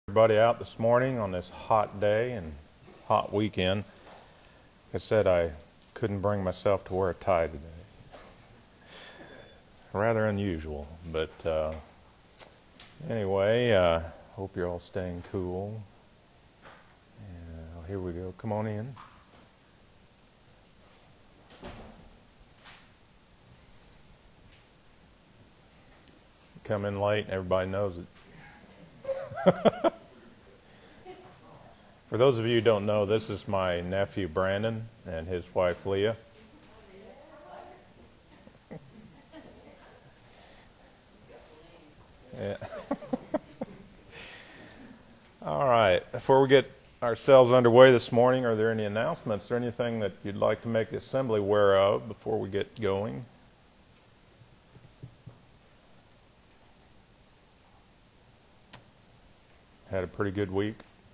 Everybody out this morning on this hot day and hot weekend. Like I said, I couldn't bring myself to wear a tie today. Rather unusual, but anyway, hope you're all staying cool. Here we go. Come on in. Come in late, everybody knows it. For those of you who don't know, this is my nephew Brandon and his wife Leah. Yeah. All right. Before we get ourselves underway this morning, are there any announcements or anything that you'd like to make the assembly aware of before we get going? Had a pretty good week.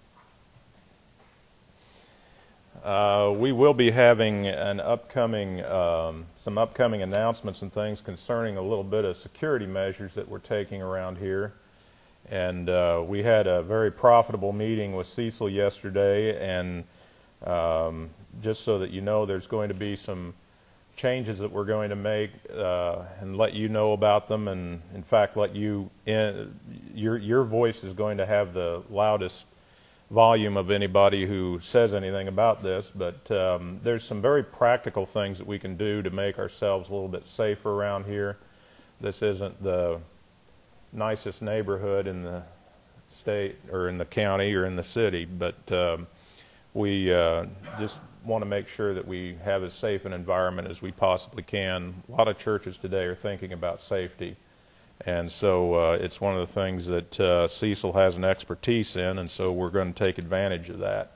We will be having an some upcoming announcements and things concerning a little bit of security measures that we're taking around here. And we had a very profitable meeting with Cecil yesterday, and just so that you know, there's going to be some changes that we're going to make and let you know about them, and in fact let you in. Your voice is going to have the loudest volume of anybody who says anything about this, but there's some very practical things that we can do to make ourselves a little bit safer around here. This isn't the nicest neighborhood in the state or in the county or in the city, but we just want to make sure that we have as safe an environment as we possibly can. A lot of churches today are thinking about safety. And so it's one of the things that Cecil has an expertise in, and so we're going to take advantage of that.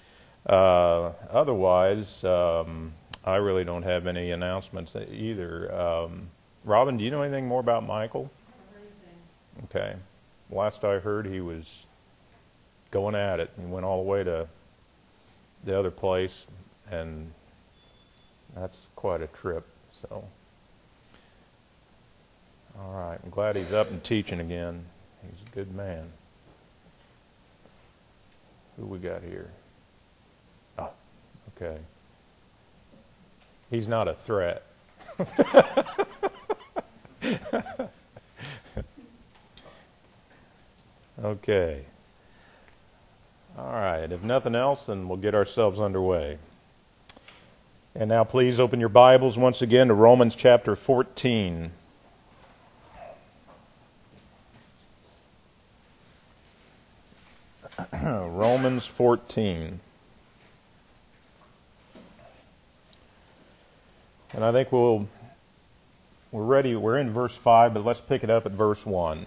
Otherwise, I really don't have any announcements either. Robin, do you know anything more about Michael? Okay. Last I heard, he was going at it. He went all the way to the other place, and that's quite a trip, so... All right, I'm glad he's up and teaching again. He's a good man. Who we got here? Oh, okay. He's not a threat. Okay. All right, if nothing else, then we'll get ourselves underway. And now please open your Bibles once again to Romans chapter 14. Romans 14. And I think we're ready. We're in verse 5, but let's pick it up at verse 1.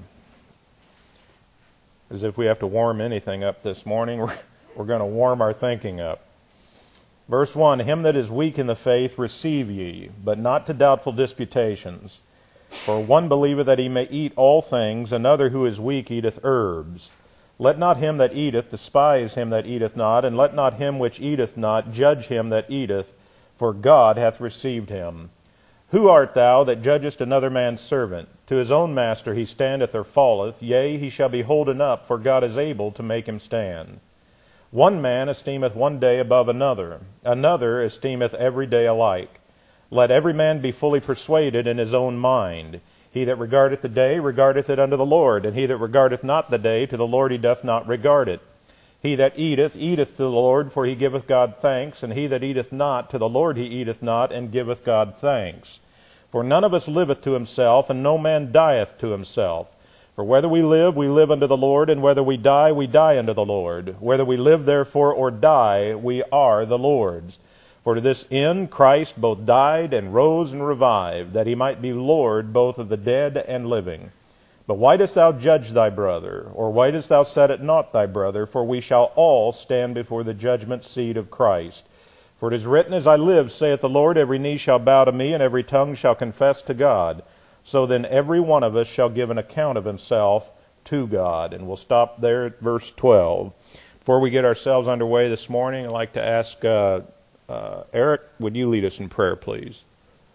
As if we have to warm anything up this morning, we're going to warm our thinking up. Verse 1, Him that is weak in the faith receive ye, but not to doubtful disputations. For one believeth that he may eat all things, another who is weak eateth herbs. Let not him that eateth despise him that eateth not, and let not him which eateth not judge him that eateth, for God hath received him. Who art thou that judgest another man's servant? To his own master he standeth or falleth, yea, he shall be holden up, for God is able to make him stand. One man esteemeth one day above another, another esteemeth every day alike. Let every man be fully persuaded in his own mind. He that regardeth the day regardeth it unto the Lord, and he that regardeth not the day to the Lord he doth not regard it. He that eateth, eateth to the Lord, for he giveth God thanks, and he that eateth not, to the Lord he eateth not, and giveth God thanks. For none of us liveth to himself, and no man dieth to himself. For whether we live unto the Lord, and whether we die unto the Lord. Whether we live therefore or die, we are the Lord's. For to this end Christ both died and rose and revived, that he might be Lord both of the dead and living. But why dost thou judge thy brother? Or why dost thou set at naught thy brother? For we shall all stand before the judgment seat of Christ. For it is written, As I live, saith the Lord, every knee shall bow to me, and every tongue shall confess to God. So then every one of us shall give an account of himself to God. And we'll stop there at verse 12. Before we get ourselves underway this morning, I'd like to ask... Eric, would you lead us in prayer, please?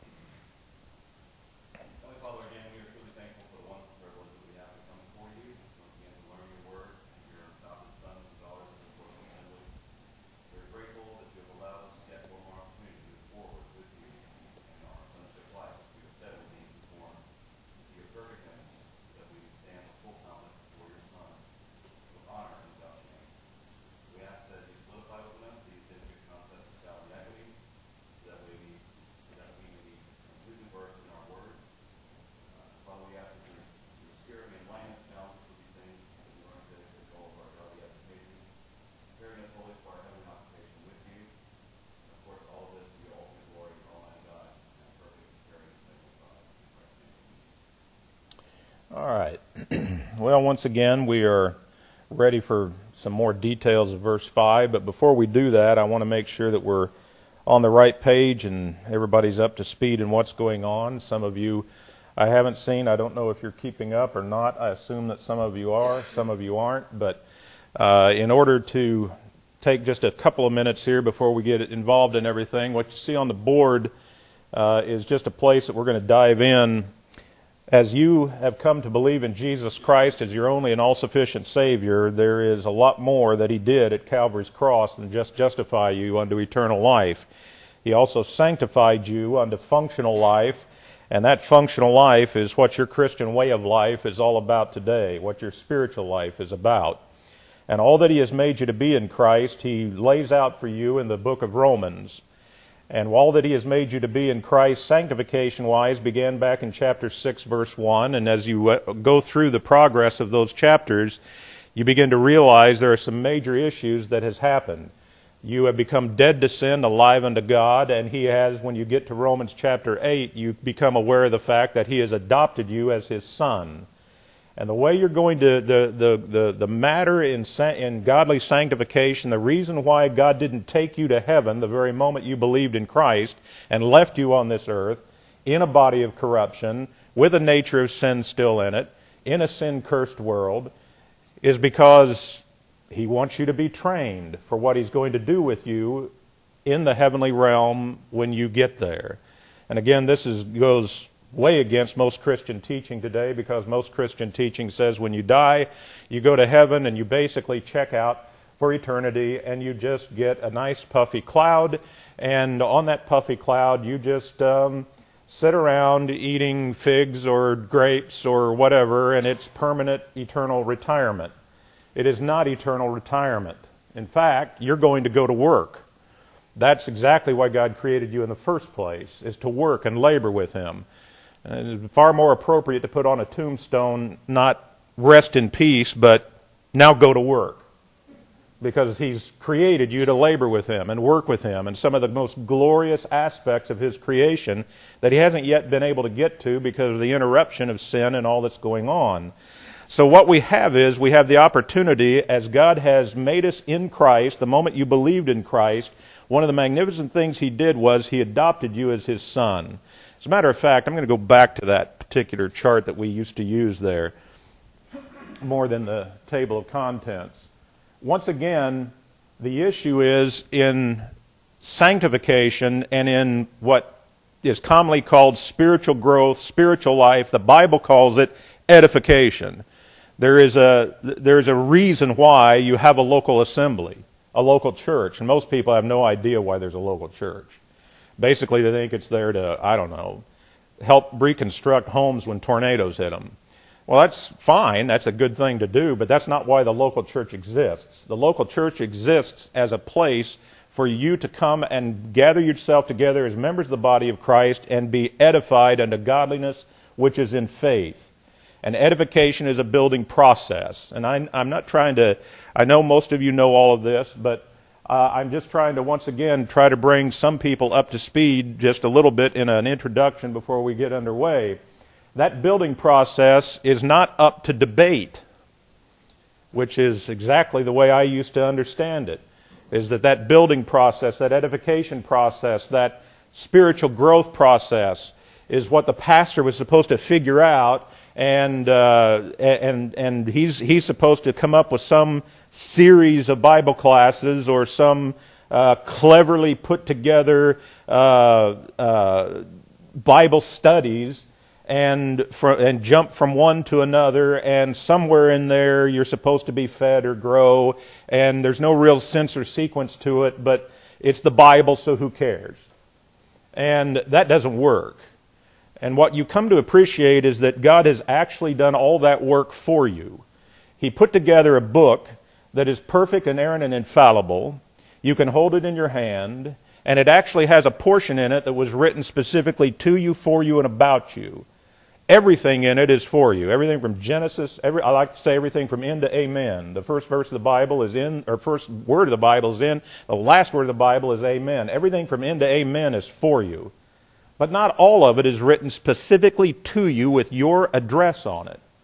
Heavenly Father, again, we are truly thankful for the wonderful privilege that we have to come before you, once again to learn your word and hear about Well, once again, we are ready for some more details of verse 5, but before we do that, I want to make sure that we're on the right page and everybody's up to speed in what's going on. Some of you I haven't seen. I don't know if you're keeping up or not. I assume that some of you are, some of you aren't, but in order to take just a couple of minutes here before we get involved in everything, what you see on the board is just a place that we're going to dive in. As you have come to believe in Jesus Christ as your only and all-sufficient Savior, there is a lot more that He did at Calvary's cross than just justify you unto eternal life. He also sanctified you unto functional life, and that functional life is what your Christian way of life is all about today, what your spiritual life is about. And all that He has made you to be in Christ, He lays out for you in the book of Romans. And all that He has made you to be in Christ, sanctification-wise, began back in chapter 6, verse 1. And as you go through the progress of those chapters, you begin to realize there are some major issues that has happened. You have become dead to sin, alive unto God, and He has, when you get to Romans chapter 8, you become aware of the fact that He has adopted you as His Son. And the way you're going to, the matter in godly sanctification, the reason why God didn't take you to heaven the very moment you believed in Christ and left you on this earth in a body of corruption, with a nature of sin still in it, in a sin-cursed world, is because He wants you to be trained for what He's going to do with you in the heavenly realm when you get there. And again, this goes way against most Christian teaching today, because most Christian teaching says when you die, you go to heaven and you basically check out for eternity and you just get a nice puffy cloud, and on that puffy cloud you just sit around eating figs or grapes or whatever, and it's permanent eternal retirement. It is not eternal retirement. In fact, you're going to go to work. That's exactly why God created you in the first place, is to work and labor with Him. And it's far more appropriate to put on a tombstone, not rest in peace, but now go to work. Because He's created you to labor with Him and work with Him, and some of the most glorious aspects of His creation that He hasn't yet been able to get to because of the interruption of sin and all that's going on. So what we have is, we have the opportunity, as God has made us in Christ, the moment you believed in Christ, one of the magnificent things He did was He adopted you as His Son. As a matter of fact, I'm going to go back to that particular chart that we used to use there, more than the table of contents. Once again, the issue is in sanctification and in what is commonly called spiritual growth, spiritual life. The Bible calls it edification. There is a reason why you have a local assembly, a local church, and most people have no idea why there's a local church. Basically, they think it's there to, I don't know, help reconstruct homes when tornadoes hit them. Well, that's fine. That's a good thing to do, but that's not why the local church exists. The local church exists as a place for you to come and gather yourself together as members of the body of Christ and be edified unto godliness, which is in faith. And edification is a building process. And I'm not trying to, I know most of you know all of this, but I'm just trying to once again try to bring some people up to speed just a little bit in an introduction before we get underway. That building process is not up to debate, which is exactly the way I used to understand it, is that building process, that edification process, that spiritual growth process is what the pastor was supposed to figure out, and he's supposed to come up with some series of Bible classes or some cleverly put together Bible studies and jump from one to another, and somewhere in there you're supposed to be fed or grow, and there's no real sense or sequence to it, but it's the Bible, so who cares? And that doesn't work. And what you come to appreciate is that God has actually done all that work for you. He put together a book that is perfect, inerrant, and infallible. You can hold it in your hand, and it actually has a portion in it that was written specifically to you, for you, and about you. Everything in it is for you. Everything from Genesis, I like to say everything from in to amen. The first verse of the Bible is in, or first word of the Bible is in. The last word of the Bible is amen. Everything from in to amen is for you. But not all of it is written specifically to you with your address on it.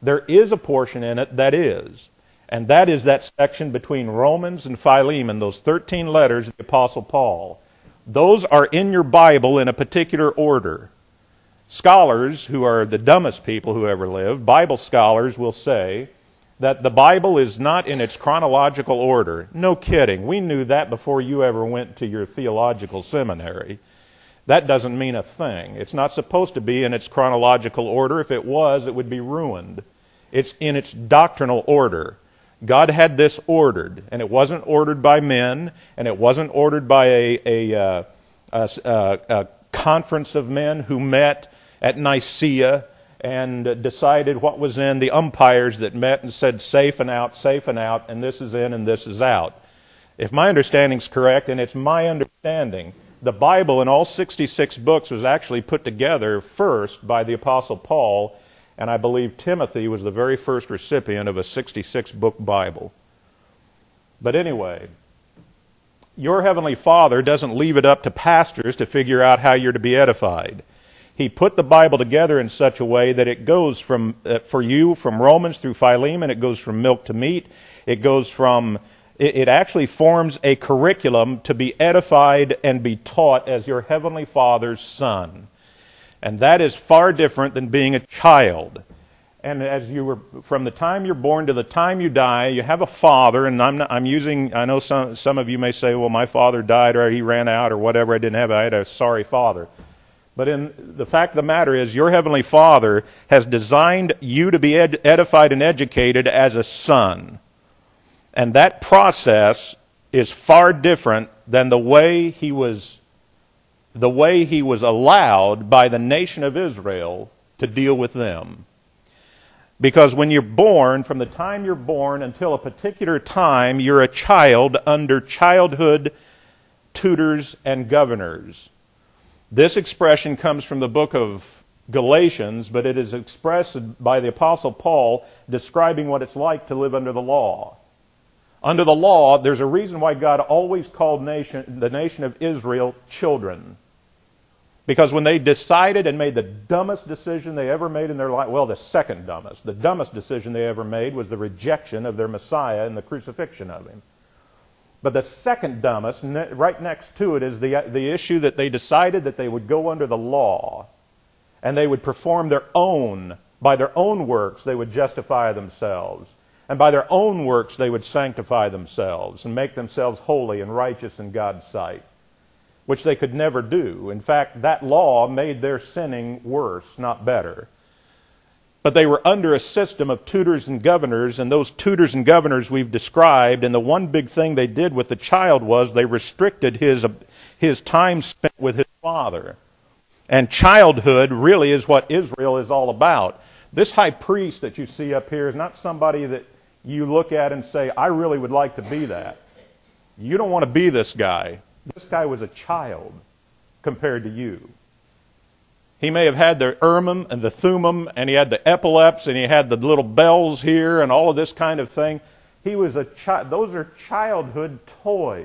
There is a portion in it that is. And that is that section between Romans and Philemon, those 13 letters of the Apostle Paul. Those are in your Bible in a particular order. Scholars, who are the dumbest people who ever lived, Bible scholars will say that the Bible is not in its chronological order. No kidding. We knew that before you ever went to your theological seminary. That doesn't mean a thing. It's not supposed to be in its chronological order. If it was, it would be ruined. It's in its doctrinal order. God had this ordered, and it wasn't ordered by men, and it wasn't ordered by a conference of men who met at Nicaea and decided what was in, the umpires that met and said safe and out, and this is in and this is out. If my understanding's correct, and it's my understanding, the Bible in all 66 books was actually put together first by the Apostle Paul, and I believe Timothy was the very first recipient of a 66-book Bible. But anyway, your Heavenly Father doesn't leave it up to pastors to figure out how you're to be edified. He put the Bible together in such a way that it goes from, for you, from Romans through Philemon, it goes from milk to meat. It actually forms a curriculum to be edified and be taught as your Heavenly Father's Son. And that is far different than being a child. And from the time you're born to the time you die, you have a father, and I know some of you may say, well, my father died or he ran out or whatever, I had a sorry father. But in the fact of the matter is, your Heavenly Father has designed you to be edified and educated as a son. And that process is far different than the way he was allowed by the nation of Israel to deal with them. Because when you're born, from the time you're born until a particular time, you're a child under childhood tutors and governors. This expression comes from the book of Galatians, but it is expressed by the Apostle Paul describing what it's like to live under the law. Under the law, there's a reason why God always called the nation of Israel children. Because when they decided and made the dumbest decision they ever made in their life, well, the second dumbest. The dumbest decision they ever made was the rejection of their Messiah and the crucifixion of him. But the second dumbest, right next to it, is the issue that they decided that they would go under the law and they would perform by their own works, they would justify themselves. And by their own works, they would sanctify themselves and make themselves holy and righteous in God's sight, which they could never do. In fact, that law made their sinning worse, not better. But they were under a system of tutors and governors, and those tutors and governors we've described, and the one big thing they did with the child was they restricted his time spent with his father. And childhood really is what Israel is all about. This high priest that you see up here is not somebody that you look at and say, I really would like to be that. You don't want to be this guy. This guy was a child compared to you. He may have had the Urim and the Thummim, and he had the epaulets, and he had the little bells here, and all of this kind of thing. He was a child. Those are childhood toys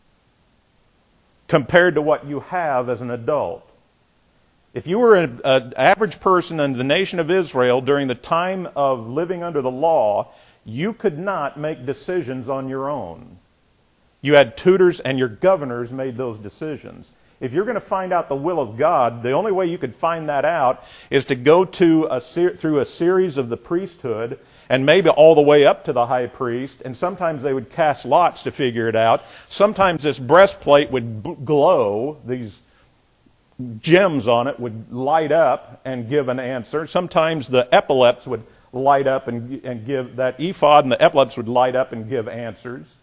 compared to what you have as an adult. If you were an average person in the nation of Israel during the time of living under the law, you could not make decisions on your own. You had tutors, and your governors made those decisions. If you're going to find out the will of God, the only way you could find that out is to go through a series of the priesthood, and maybe all the way up to the high priest, and sometimes they would cast lots to figure it out. Sometimes this breastplate would glow, these gems on it would light up and give an answer. Sometimes the epaulets would light up and give, that ephod and the epaulets would light up and give answers.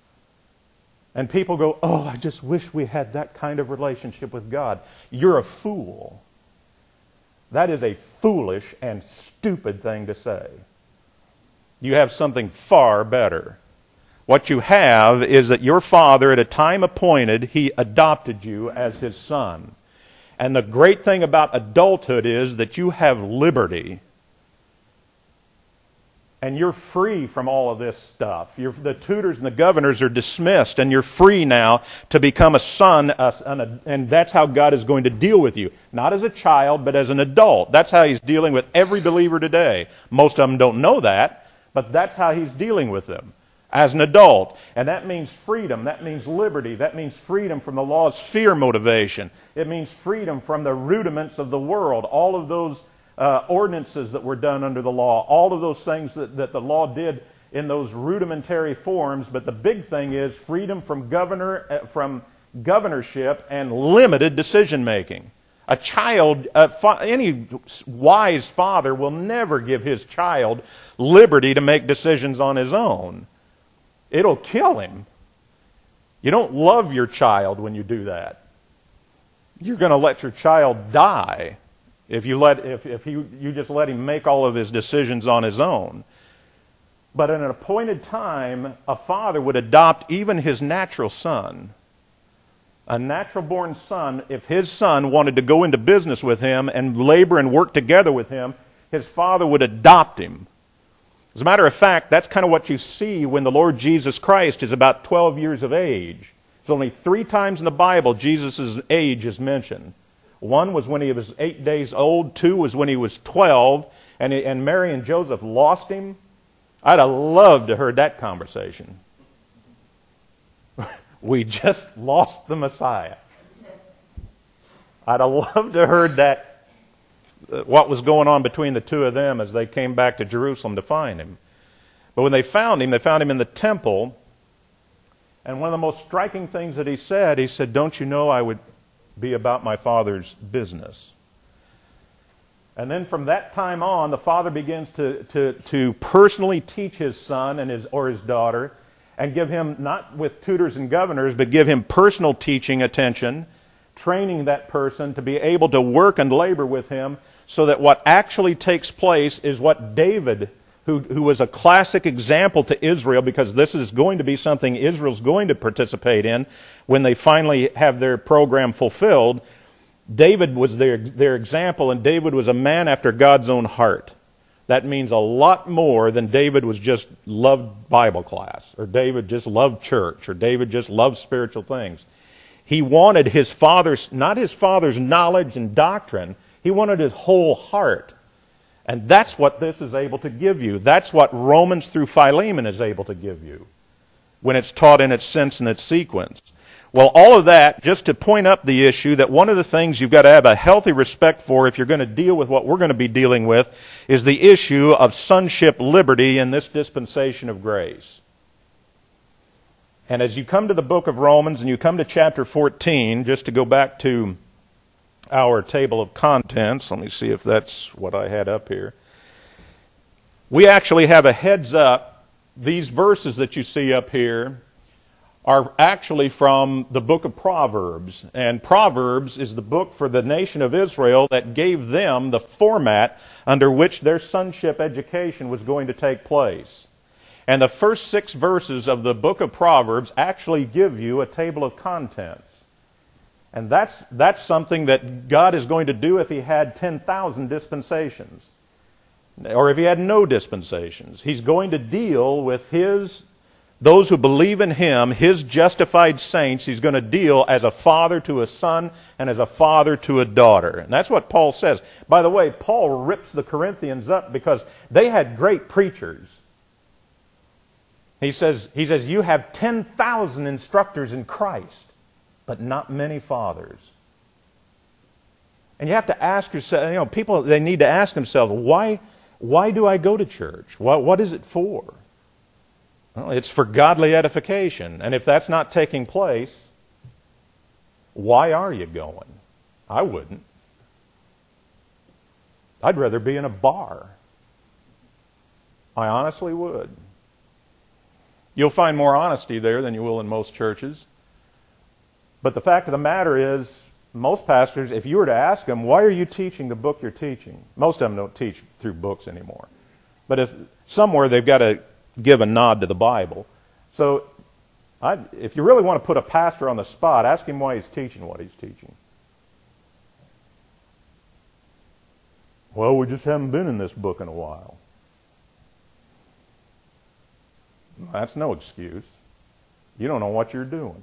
And people go, oh, I just wish we had that kind of relationship with God. You're a fool. That is a foolish and stupid thing to say. You have something far better. What you have is that your father, at a time appointed, he adopted you as his son. And the great thing about adulthood is that you have liberty. and you're free from all of this stuff. The tutors and the governors are dismissed, and you're free now to become a son, and that's how God is going to deal with you. Not as a child, but as an adult. That's how He's dealing with every believer today. Most of them don't know that, but that's how He's dealing with them. As an adult. And that means freedom. That means liberty. That means freedom from the law's fear motivation. It means freedom from the rudiments of the world. All of those ordinances that were done under the law. All of those things that the law did in those rudimentary forms. But the big thing is freedom from governorship and limited decision making. A child, any wise father will never give his child liberty to make decisions on his own. It'll kill him. You don't love your child when you do that. You're going to let your child die if you just let him make all of his decisions on his own. But at an appointed time, a father would adopt even his natural son. A natural-born son, if his son wanted to go into business with him and labor and work together with him, his father would adopt him. As a matter of fact, that's kind of what you see when the Lord Jesus Christ is about 12 years of age. There's only 3 times in the Bible Jesus' age is mentioned. 1 was when he was 8 days old. 2 was when he was 12. And Mary and Joseph lost him. I'd have loved to have heard that conversation. We just lost the Messiah. I'd have loved to have heard that. What was going on between the two of them as they came back to Jerusalem to find him. But when they found him in the temple. And one of the most striking things that he said, "Don't you know I would be about my Father's business?" And then from that time on, the father begins to personally teach his son or his daughter, and give him, not with tutors and governors, but give him personal teaching attention, training that person to be able to work and labor with him, so that what actually takes place is what David, who was a classic example to Israel, because this is going to be something Israel's going to participate in when they finally have their program fulfilled. David was their example, and David was a man after God's own heart. That means a lot more than David was just loved Bible class, or David just loved church, or David just loved spiritual things. He wanted his father's, not his father's knowledge and doctrine, he wanted his whole heart. And that's what this is able to give you. That's what Romans through Philemon is able to give you when it's taught in its sense and its sequence. Well, all of that, just to point up the issue that one of the things you've got to have a healthy respect for if you're going to deal with what we're going to be dealing with is the issue of sonship liberty in this dispensation of grace. And as you come to the book of Romans and you come to chapter 14, just to go back to our table of contents, let me see if that's what I had up here. We actually have a heads up. These verses that you see up here are actually from the book of Proverbs. And Proverbs is the book for the nation of Israel that gave them the format under which their sonship education was going to take place. And the first 6 verses of the book of Proverbs actually give you a table of contents. And that's something that God is going to do if He had 10,000 dispensations. Or if He had no dispensations. He's going to deal with those who believe in Him, His justified saints. He's going to deal as a father to a son and as a father to a daughter. And that's what Paul says. By the way, Paul rips the Corinthians up because they had great preachers. He says, you have 10,000 instructors in Christ, but not many fathers. And you have to ask yourself, people, they need to ask themselves, why do I go to church? What is it for? Well, it's for godly edification. And if that's not taking place, why are you going? I wouldn't. I'd rather be in a bar. I honestly would. You'll find more honesty there than you will in most churches. But the fact of the matter is, most pastors, if you were to ask them, why are you teaching the book you're teaching? Most of them don't teach through books anymore. But if somewhere they've got to give a nod to the Bible. So if you really want to put a pastor on the spot, ask him why he's teaching what he's teaching. Well, we just haven't been in this book in a while. That's no excuse. You don't know what you're doing.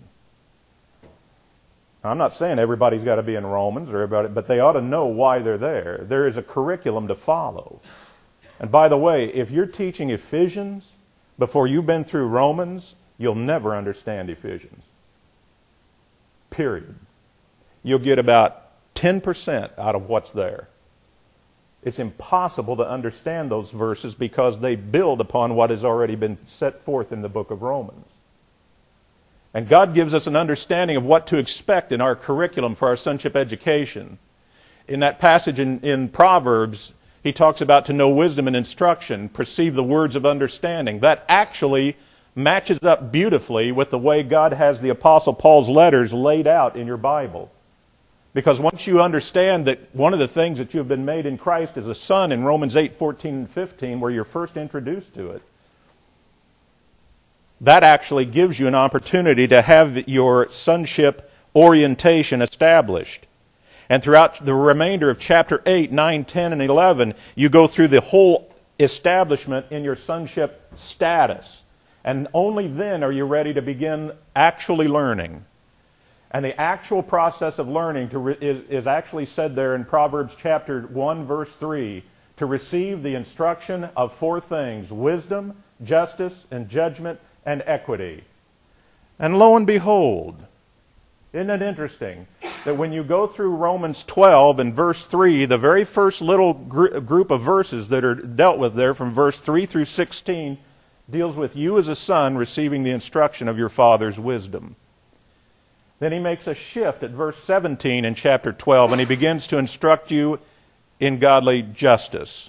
I'm not saying everybody's got to be in Romans or everybody, but they ought to know why they're there. There is a curriculum to follow. And by the way, if you're teaching Ephesians before you've been through Romans, you'll never understand Ephesians. Period. You'll get about 10% out of what's there. It's impossible to understand those verses because they build upon what has already been set forth in the book of Romans. And God gives us an understanding of what to expect in our curriculum for our sonship education. In that passage in Proverbs, he talks about to know wisdom and instruction, perceive the words of understanding. That actually matches up beautifully with the way God has the Apostle Paul's letters laid out in your Bible. Because once you understand that one of the things that you have been made in Christ is a son in Romans 8:14 and 15, where you're first introduced to it, that actually gives you an opportunity to have your sonship orientation established. And throughout the remainder of chapter 8, 9, 10, and 11, you go through the whole establishment in your sonship status. And only then are you ready to begin actually learning. And the actual process of learning is actually said there in Proverbs chapter 1, verse 3, to receive the instruction of four things: wisdom, justice, and judgment, and equity. And lo and behold, isn't it interesting that when you go through Romans 12 and verse 3, the very first little group of verses that are dealt with there from verse 3 through 16 deals with you as a son receiving the instruction of your father's wisdom. Then he makes a shift at verse 17 in chapter 12, and he begins to instruct you in godly justice.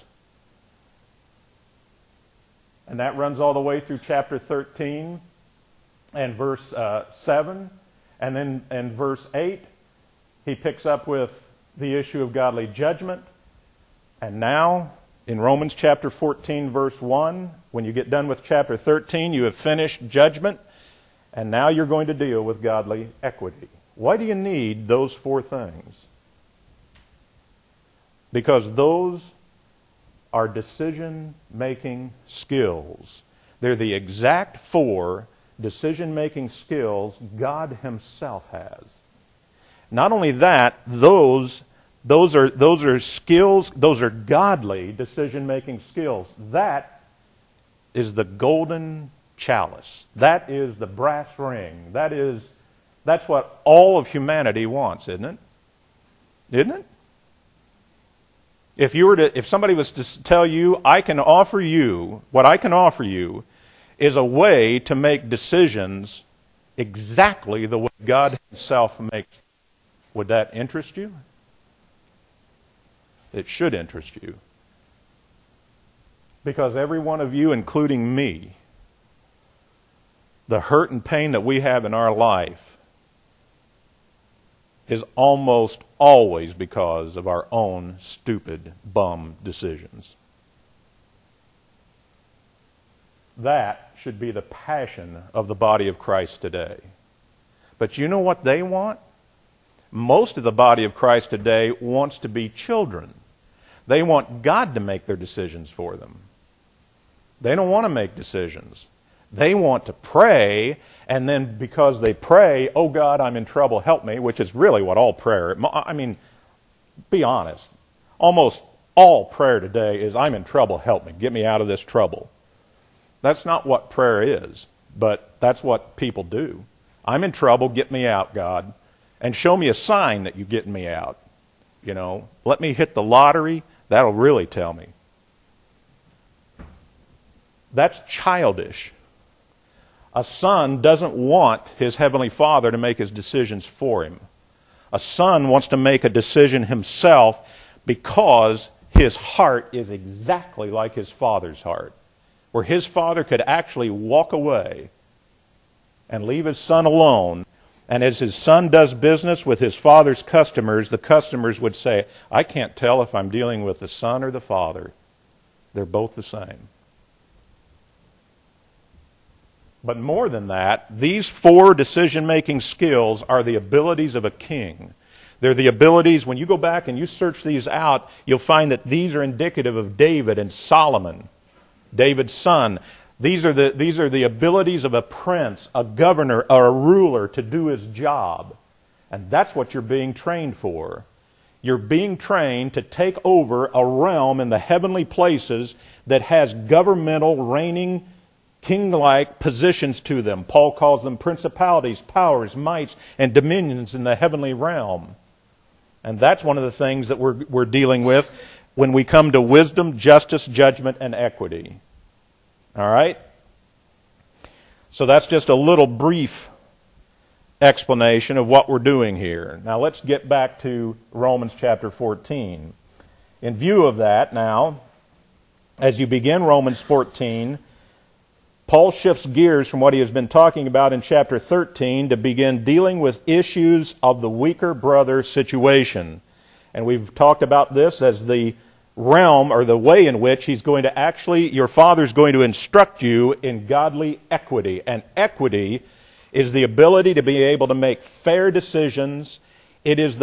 And that runs all the way through chapter 13 and verse 7. And then in verse 8, he picks up with the issue of godly judgment. And now, in Romans chapter 14, verse 1, when you get done with chapter 13, you have finished judgment. And now you're going to deal with godly equity. Why do you need those four things? Because those are decision-making skills. They're the exact four decision-making skills God Himself has. Not only that, those are skills, those are godly decision-making skills. That is the golden chalice. That is the brass ring. That's what all of humanity wants, isn't it? Isn't it? If somebody was to tell you, what I can offer you is a way to make decisions exactly the way God Himself makes, would that interest you? It should interest you. Because every one of you, including me, the hurt and pain that we have in our life is almost always because of our own stupid, bum decisions. That should be the passion of the body of Christ today. But you know what they want? Most of the body of Christ today wants to be children. They want God to make their decisions for them. They don't want to make decisions. They want to pray, and then because they pray, oh God, I'm in trouble, help me, which is really what all prayer, I mean, be honest. Almost all prayer today is, I'm in trouble, help me, get me out of this trouble. That's not what prayer is, but that's what people do. I'm in trouble, get me out, God, and show me a sign that you're getting me out. You know, let me hit the lottery, that'll really tell me. That's childish. A son doesn't want his heavenly Father to make his decisions for him. A son wants to make a decision himself because his heart is exactly like his father's heart. Where his father could actually walk away and leave his son alone, and as his son does business with his father's customers, the customers would say, I can't tell if I'm dealing with the son or the father. They're both the same. But more than that, these four decision-making skills are the abilities of a king. They're the abilities, when you go back and you search these out, you'll find that these are indicative of David and Solomon, David's son. These are the abilities of a prince, a governor, or a ruler to do his job. And that's what you're being trained for. You're being trained to take over a realm in the heavenly places that has governmental, reigning, king-like positions to them. Paul calls them principalities, powers, mights, and dominions in the heavenly realm. And that's one of the things that we're dealing with when we come to wisdom, justice, judgment, and equity. All right? So that's just a little brief explanation of what we're doing here. Now let's get back to Romans chapter 14. In view of that now, as you begin Romans 14, Paul shifts gears from what he has been talking about in chapter 13 to begin dealing with issues of the weaker brother situation. And we've talked about this as the realm or the way in which he's going to actually, your father's going to instruct you in godly equity. And equity is the ability to be able to make fair decisions. It takes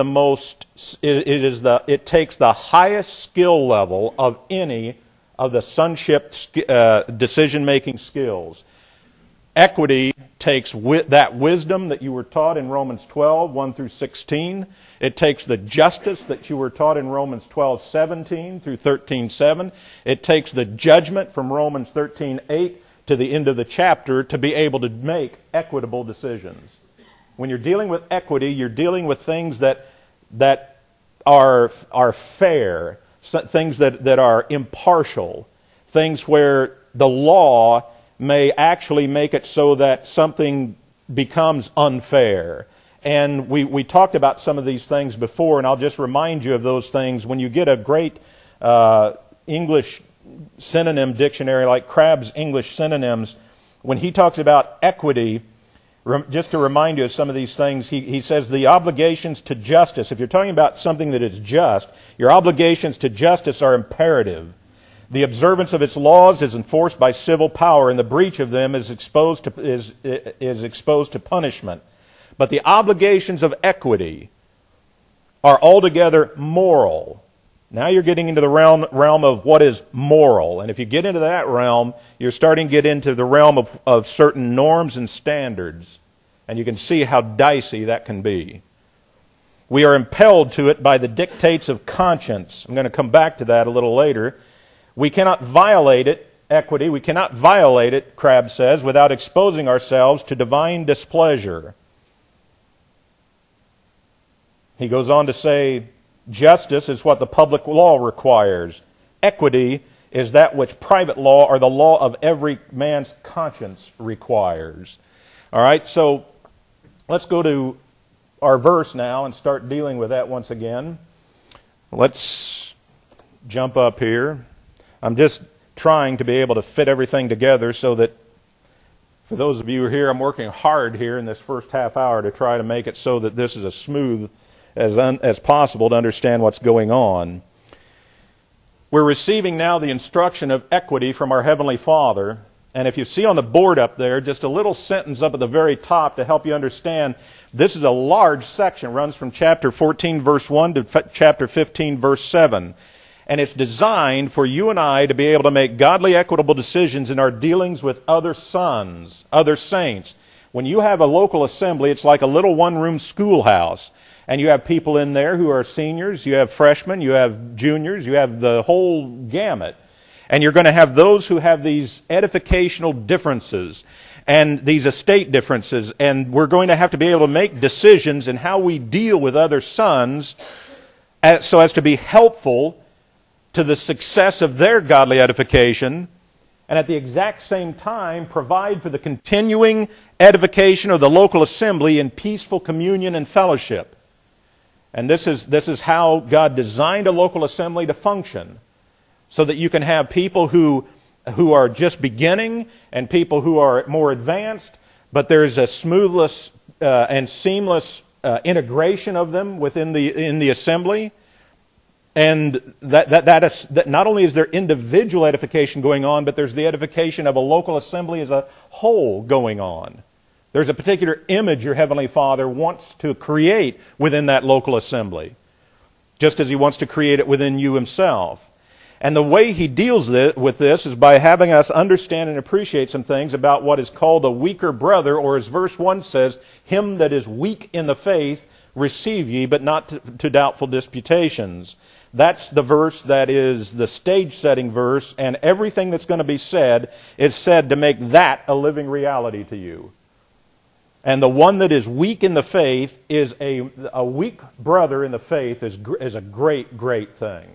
the highest skill level of any of the sonship decision-making skills. Equity takes that wisdom that you were taught in Romans 12, 1 through 16. It takes the justice that you were taught in Romans 12, 17 through 13, 7. It takes the judgment from Romans 13, 8 to the end of the chapter to be able to make equitable decisions. When you're dealing with equity, you're dealing with things that are fair, things that are impartial, things where the law may actually make it so that something becomes unfair. And we talked about some of these things before, and I'll just remind you of those things. When you get a great English synonym dictionary like Crabb's English Synonyms, when he talks about equity, just to remind you of some of these things, he says the obligations to justice. If you're talking about something that is just, your obligations to justice are imperative. The observance of its laws is enforced by civil power, and the breach of them is exposed to punishment. But the obligations of equity are altogether moral. Now you're getting into the realm of what is moral. And if you get into that realm, you're starting to get into the realm of certain norms and standards. And you can see how dicey that can be. We are impelled to it by the dictates of conscience. I'm going to come back to that a little later. We cannot violate it, equity, we cannot violate it, Crabb says, without exposing ourselves to divine displeasure. He goes on to say, justice is what the public law requires. Equity is that which private law or the law of every man's conscience requires. All right, so let's go to our verse now and start dealing with that once again. Let's jump up here. I'm just trying to be able to fit everything together so that for those of you who are here, I'm working hard here in this first half hour to try to make it so that this is as smooth as possible to understand what's going on. We're receiving now the instruction of equity from our Heavenly Father. And if you see on the board up there, just a little sentence up at the very top to help you understand, this is a large section. It runs from chapter 14, verse 1 to chapter 15, verse 7. And it's designed for you and I to be able to make godly, equitable decisions in our dealings with other sons, other saints. When you have a local assembly, it's like a little one-room schoolhouse. And you have people in there who are seniors, you have freshmen, you have juniors, you have the whole gamut. And you're going to have those who have these edificational differences and these estate differences. And we're going to have to be able to make decisions in how we deal with other sons so as to be helpful to the success of their godly edification, and at the exact same time provide for the continuing edification of the local assembly in peaceful communion and fellowship. And this is how God designed a local assembly to function, so that you can have people who are just beginning and people who are more advanced, but there's a smoothless and seamless integration of them in the assembly. And that not only is there individual edification going on, but there's the edification of a local assembly as a whole going on. There's a particular image your Heavenly Father wants to create within that local assembly, just as He wants to create it within you Himself. And the way he deals with this is by having us understand and appreciate some things about what is called the weaker brother, or as verse 1 says, him that is weak in the faith, receive ye, but not to doubtful disputations. That's the verse that is the stage-setting verse, and everything that's going to be said is said to make that a living reality to you. And the one that is weak in the faith is a weak brother in the faith is a great, great thing.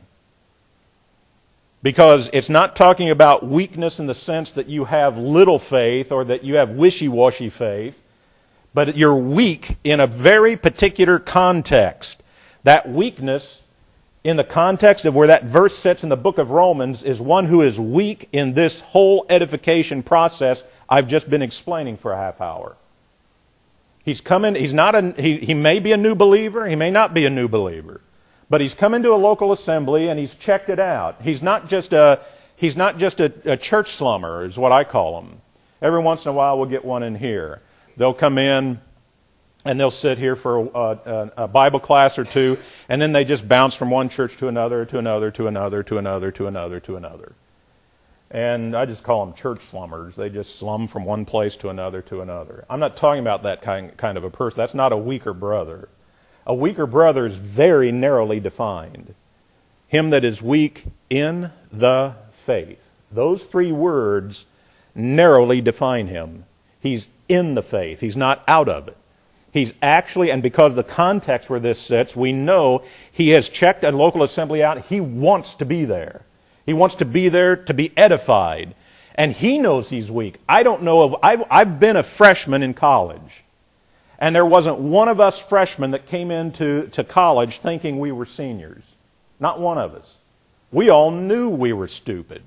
Because it's not talking about weakness in the sense that you have little faith or that you have wishy-washy faith, but you're weak in a very particular context. That weakness, in the context of where that verse sits in the book of Romans, is one who is weak in this whole edification process I've just been explaining for a half hour. He's he may be a new believer, he may not be a new believer. But he's come into a local assembly and he's checked it out. He's not just a church slummer, is what I call them. Every once in a while we'll get one in here. They'll come in and they'll sit here for a Bible class or two, and then they just bounce from one church to another, to another, to another, to another, to another, to another. And I just call them church slummers. They just slum from one place to another, to another. I'm not talking about that kind of a person. That's not a weaker brother. A weaker brother is very narrowly defined. Him that is weak in the faith. Those three words narrowly define him. He's in the faith. He's not out of it. He's actually, and because of the context where this sits, we know he has checked a local assembly out. He wants to be there. He wants to be there to be edified. And he knows he's weak. I don't know of, I've been a freshman in college. And there wasn't one of us freshmen that came into college thinking we were seniors. Not one of us. We all knew we were stupid.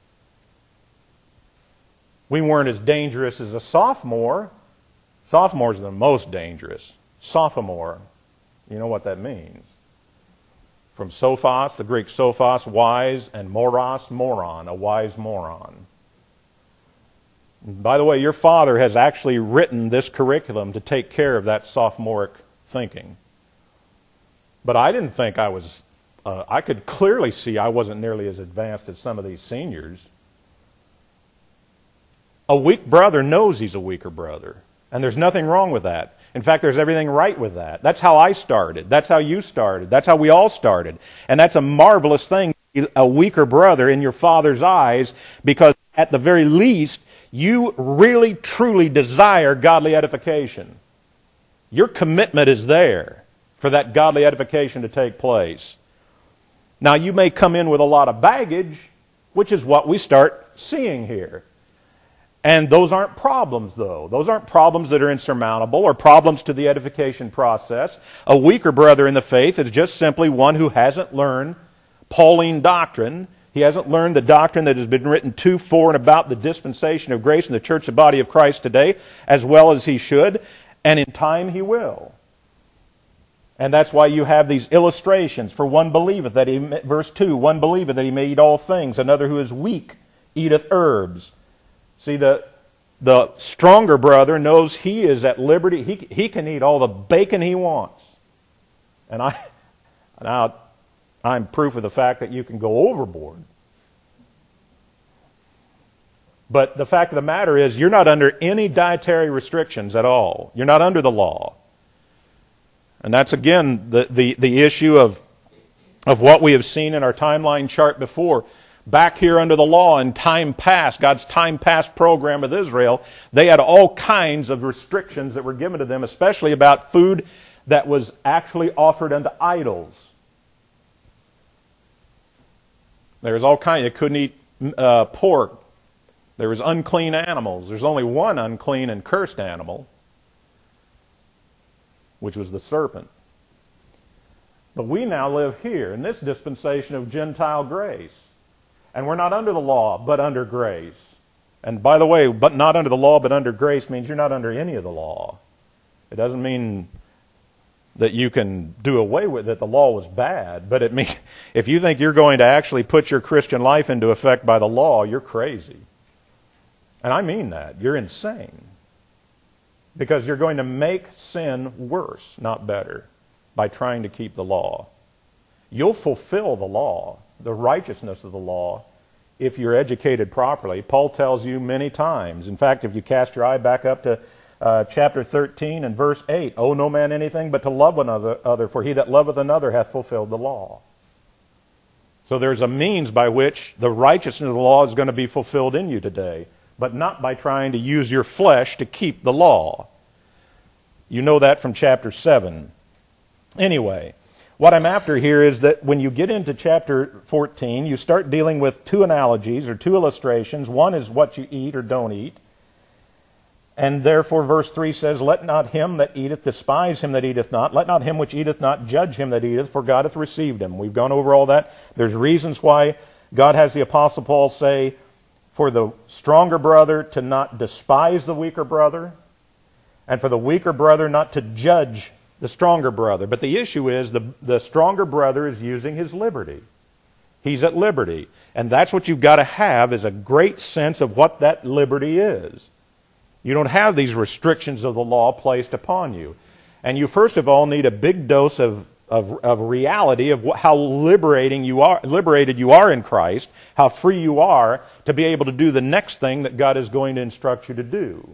We weren't as dangerous as a sophomore. Sophomores are the most dangerous. Sophomore, you know what that means. From sophos, the Greek sophos, wise, and moros, moron, a wise moron. By the way, your father has actually written this curriculum to take care of that sophomoric thinking. But I didn't think I could clearly see I wasn't nearly as advanced as some of these seniors. A weak brother knows he's a weaker brother. And there's nothing wrong with that. In fact, there's everything right with that. That's how I started. That's how you started. That's how we all started. And that's a marvelous thing, a weaker brother in your father's eyes, because at the very least, you really, truly desire godly edification. Your commitment is there for that godly edification to take place. Now, you may come in with a lot of baggage, which is what we start seeing here. And those aren't problems, though. Those aren't problems that are insurmountable or problems to the edification process. A weaker brother in the faith is just simply one who hasn't learned Pauline doctrine. He hasn't learned the doctrine that has been written to, for, and about the dispensation of grace in the church, the body of Christ today, as well as he should, and in time he will. And that's why you have these illustrations. For one believeth that he, verse 2, one believeth that he may eat all things, another who is weak eateth herbs. See, the stronger brother knows he is at liberty. He can eat all the bacon he wants. And I'm proof of the fact that you can go overboard. But the fact of the matter is, you're not under any dietary restrictions at all. You're not under the law. And that's, again, the issue of what we have seen in our timeline chart before. Back here under the law in time past, God's time past program with Israel, they had all kinds of restrictions that were given to them, especially about food that was actually offered unto idols. There was all kinds. You couldn't eat pork. There was unclean animals. There's only one unclean and cursed animal, which was the serpent. But we now live here in this dispensation of Gentile grace. And we're not under the law, but under grace. And by the way, but not under the law, but under grace means you're not under any of the law. It doesn't mean that you can do away with that the law was bad, but it means if you think you're going to actually put your Christian life into effect by the law, you're crazy. And I mean that. You're insane. Because you're going to make sin worse, not better, by trying to keep the law. You'll fulfill the law. the righteousness of the law if you're educated properly. Paul tells you many times. In fact, if you cast your eye back up to chapter 13 and verse 8, owe no man anything but to love one another, for he that loveth another hath fulfilled the law. So there's a means by which the righteousness of the law is going to be fulfilled in you today, but not by trying to use your flesh to keep the law. You know that from chapter 7. Anyway, what I'm after here is that when you get into chapter 14, you start dealing with two analogies or two illustrations. One is what you eat or don't eat. And therefore, verse 3 says, let not him that eateth despise him that eateth not. Let not him which eateth not judge him that eateth, for God hath received him. We've gone over all that. There's reasons why God has the Apostle Paul say, for the stronger brother to not despise the weaker brother, and for the weaker brother not to judge the stronger brother. But the issue is the stronger brother is using his liberty. He's at liberty. And that's what you've got to have, is a great sense of what that liberty is. You don't have these restrictions of the law placed upon you. And you first of all need a big dose of reality of how liberated you are in Christ, how free you are to be able to do the next thing that God is going to instruct you to do.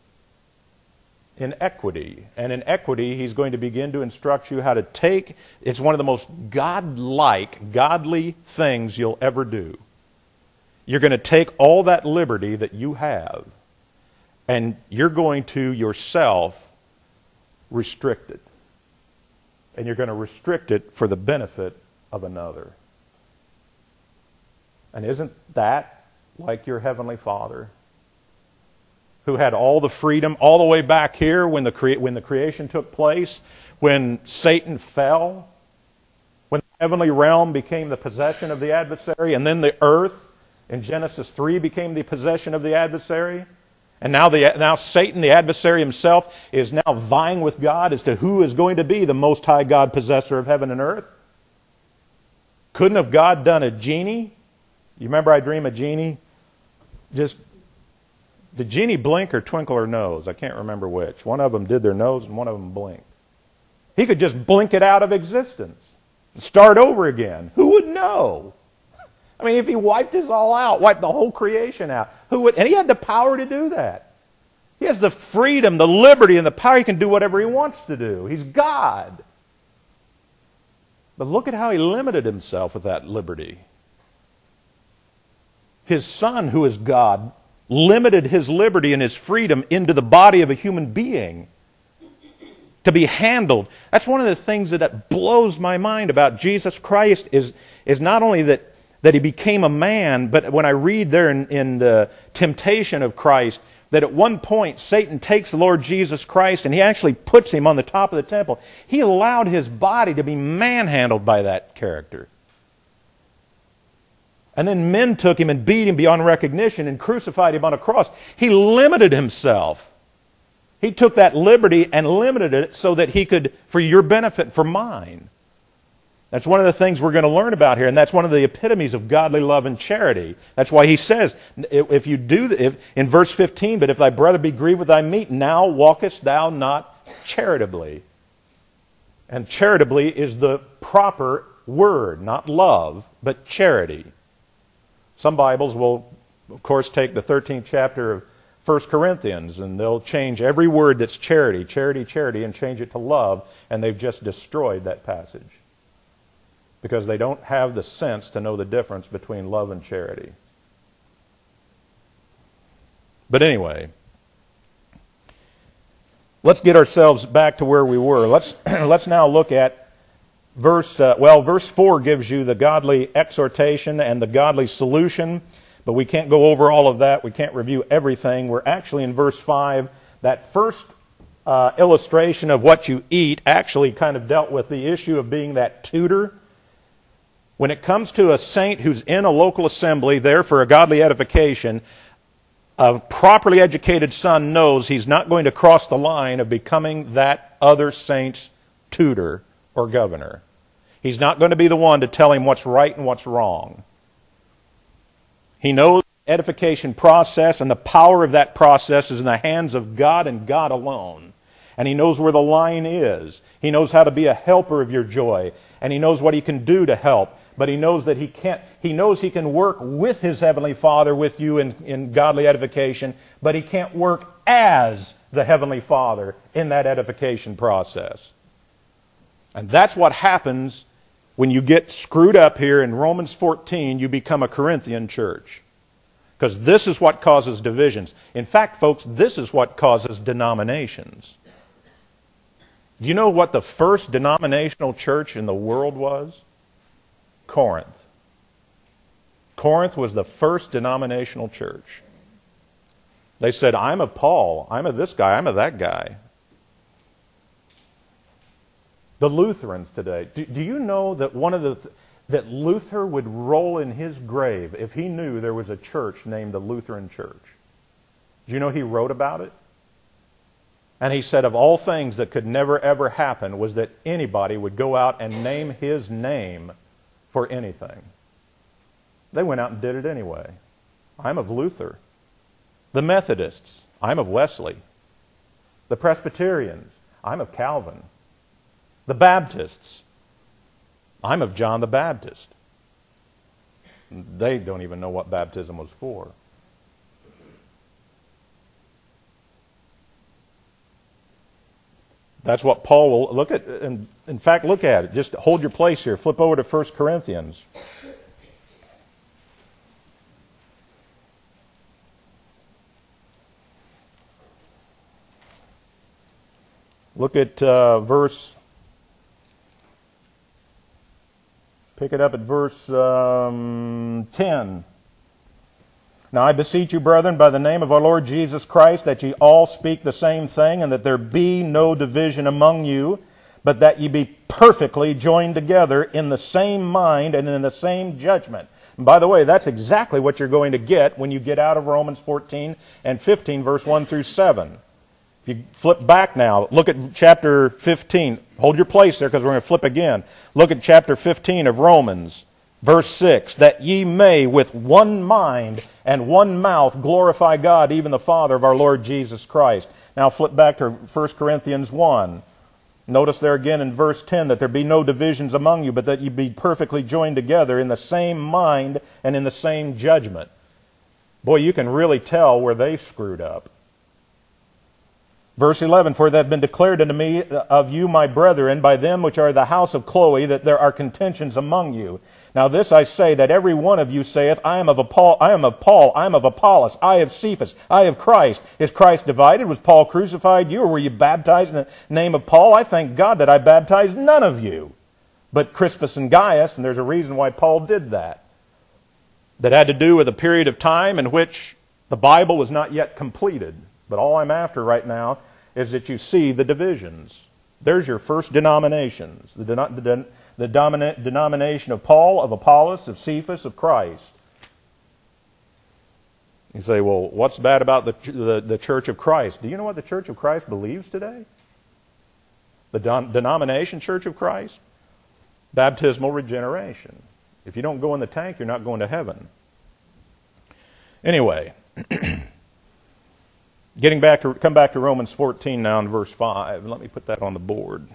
In equity. And in equity, He's going to begin to instruct you how to take, it's one of the most godlike, godly things you'll ever do. You're going to take all that liberty that you have, and you're going to yourself restrict it. And you're going to restrict it for the benefit of another. And isn't that like your Heavenly Father, who had all the freedom all the way back here when the creation took place, when Satan fell, when the heavenly realm became the possession of the adversary, and then the earth in Genesis 3 became the possession of the adversary? And now Satan, the adversary himself, is now vying with God as to who is going to be the Most High God, possessor of heaven and earth. Couldn't have God done a genie? You remember I Dream of Jeannie? Did Jeannie blink or twinkle her nose? I can't remember which. One of them did their nose and one of them blinked. He could just blink it out of existence and start over again. Who would know? I mean, if He wiped us all out, wiped the whole creation out, who would? And He had the power to do that. He has the freedom, the liberty, and the power. He can do whatever He wants to do. He's God. But look at how He limited Himself with that liberty. His Son, who is God, limited His liberty and His freedom into the body of a human being to be handled. That's one of the things that blows my mind about Jesus Christ is not only that He became a man, but when I read there in the temptation of Christ, that at one point Satan takes the Lord Jesus Christ and he actually puts Him on the top of the temple. He allowed His body to be manhandled by that character. And then men took Him and beat Him beyond recognition and crucified Him on a cross. He limited Himself. He took that liberty and limited it so that He could, for your benefit, for mine. That's one of the things we're going to learn about here, and that's one of the epitomes of godly love and charity. That's why He says, in verse 15, but if thy brother be grieved with thy meat, now walkest thou not charitably. And charitably is the proper word, not love, but charity. Some Bibles will, of course, take the 13th chapter of 1 Corinthians, and they'll change every word that's charity, charity, charity, and change it to love, and they've just destroyed that passage. Because they don't have the sense to know the difference between love and charity. But anyway, let's get ourselves back to where we were. Let's now look at verse 4 gives you the godly exhortation and the godly solution, but we can't go over all of that. We can't review everything. We're actually in verse 5. That first illustration of what you eat actually kind of dealt with the issue of being that tutor. When it comes to a saint who's in a local assembly there for a godly edification, a properly educated son knows he's not going to cross the line of becoming that other saint's tutor or governor. He's not going to be the one to tell him what's right and what's wrong. He knows the edification process, and the power of that process is in the hands of God and God alone. And he knows where the line is. He knows how to be a helper of your joy, and he knows what he can do to help. but he knows that he knows he can work with his Heavenly Father with you in godly edification, but he can't work as the Heavenly Father in that edification process. And that's what happens when you get screwed up here in Romans 14, you become a Corinthian church. Because this is what causes divisions. In fact, folks, this is what causes denominations. Do you know what the first denominational church in the world was? Corinth. Corinth was the first denominational church. They said, I'm of Paul, I'm of this guy, I'm of that guy. The Lutherans today, do you know that that Luther would roll in his grave if he knew there was a church named the Lutheran Church? Do you know he wrote about it? And he said of all things that could never ever happen was that anybody would go out and name his name for anything. They went out and did it anyway. I'm of Luther. The Methodists, I'm of Wesley. The Presbyterians, I'm of Calvin. The Baptists, I'm of John the Baptist. They don't even know what baptism was for. That's what Paul will look at. And in fact, look at it. Just hold your place here. Flip over to 1 Corinthians. Look at pick it up at verse 10. Now I beseech you, brethren, by the name of our Lord Jesus Christ, that ye all speak the same thing, and that there be no division among you, but that ye be perfectly joined together in the same mind and in the same judgment. And by the way, that's exactly what you're going to get when you get out of Romans 14 and 15, verse 1 through 7. If you flip back now, look at chapter 15. Hold your place there because we're going to flip again. Look at chapter 15 of Romans, verse 6. That ye may with one mind and one mouth glorify God, even the Father of our Lord Jesus Christ. Now flip back to 1 Corinthians 1. Notice there again in verse 10 that there be no divisions among you, but that ye be perfectly joined together in the same mind and in the same judgment. Boy, you can really tell where they screwed up. Verse 11, for it hath been declared unto me of you, my brethren, by them which are the house of Chloe, that there are contentions among you. Now this I say, that every one of you saith, I am of Paul, I am of Apollos, I of Cephas, I of Christ. Is Christ divided? Was Paul crucified you, or were you baptized in the name of Paul? I thank God that I baptized none of you, but Crispus and Gaius, and there's a reason why Paul did that. That had to do with a period of time in which the Bible was not yet completed. But all I'm after right now is that you see the divisions. There's your first denominations. The denomination of Paul, of Apollos, of Cephas, of Christ. You say, well, what's bad about the Church of Christ? Do you know what the Church of Christ believes today? The denomination Church of Christ? Baptismal regeneration. If you don't go in the tank, you're not going to heaven. Anyway, come back to Romans 14 now in verse 5. Let me put that on the board.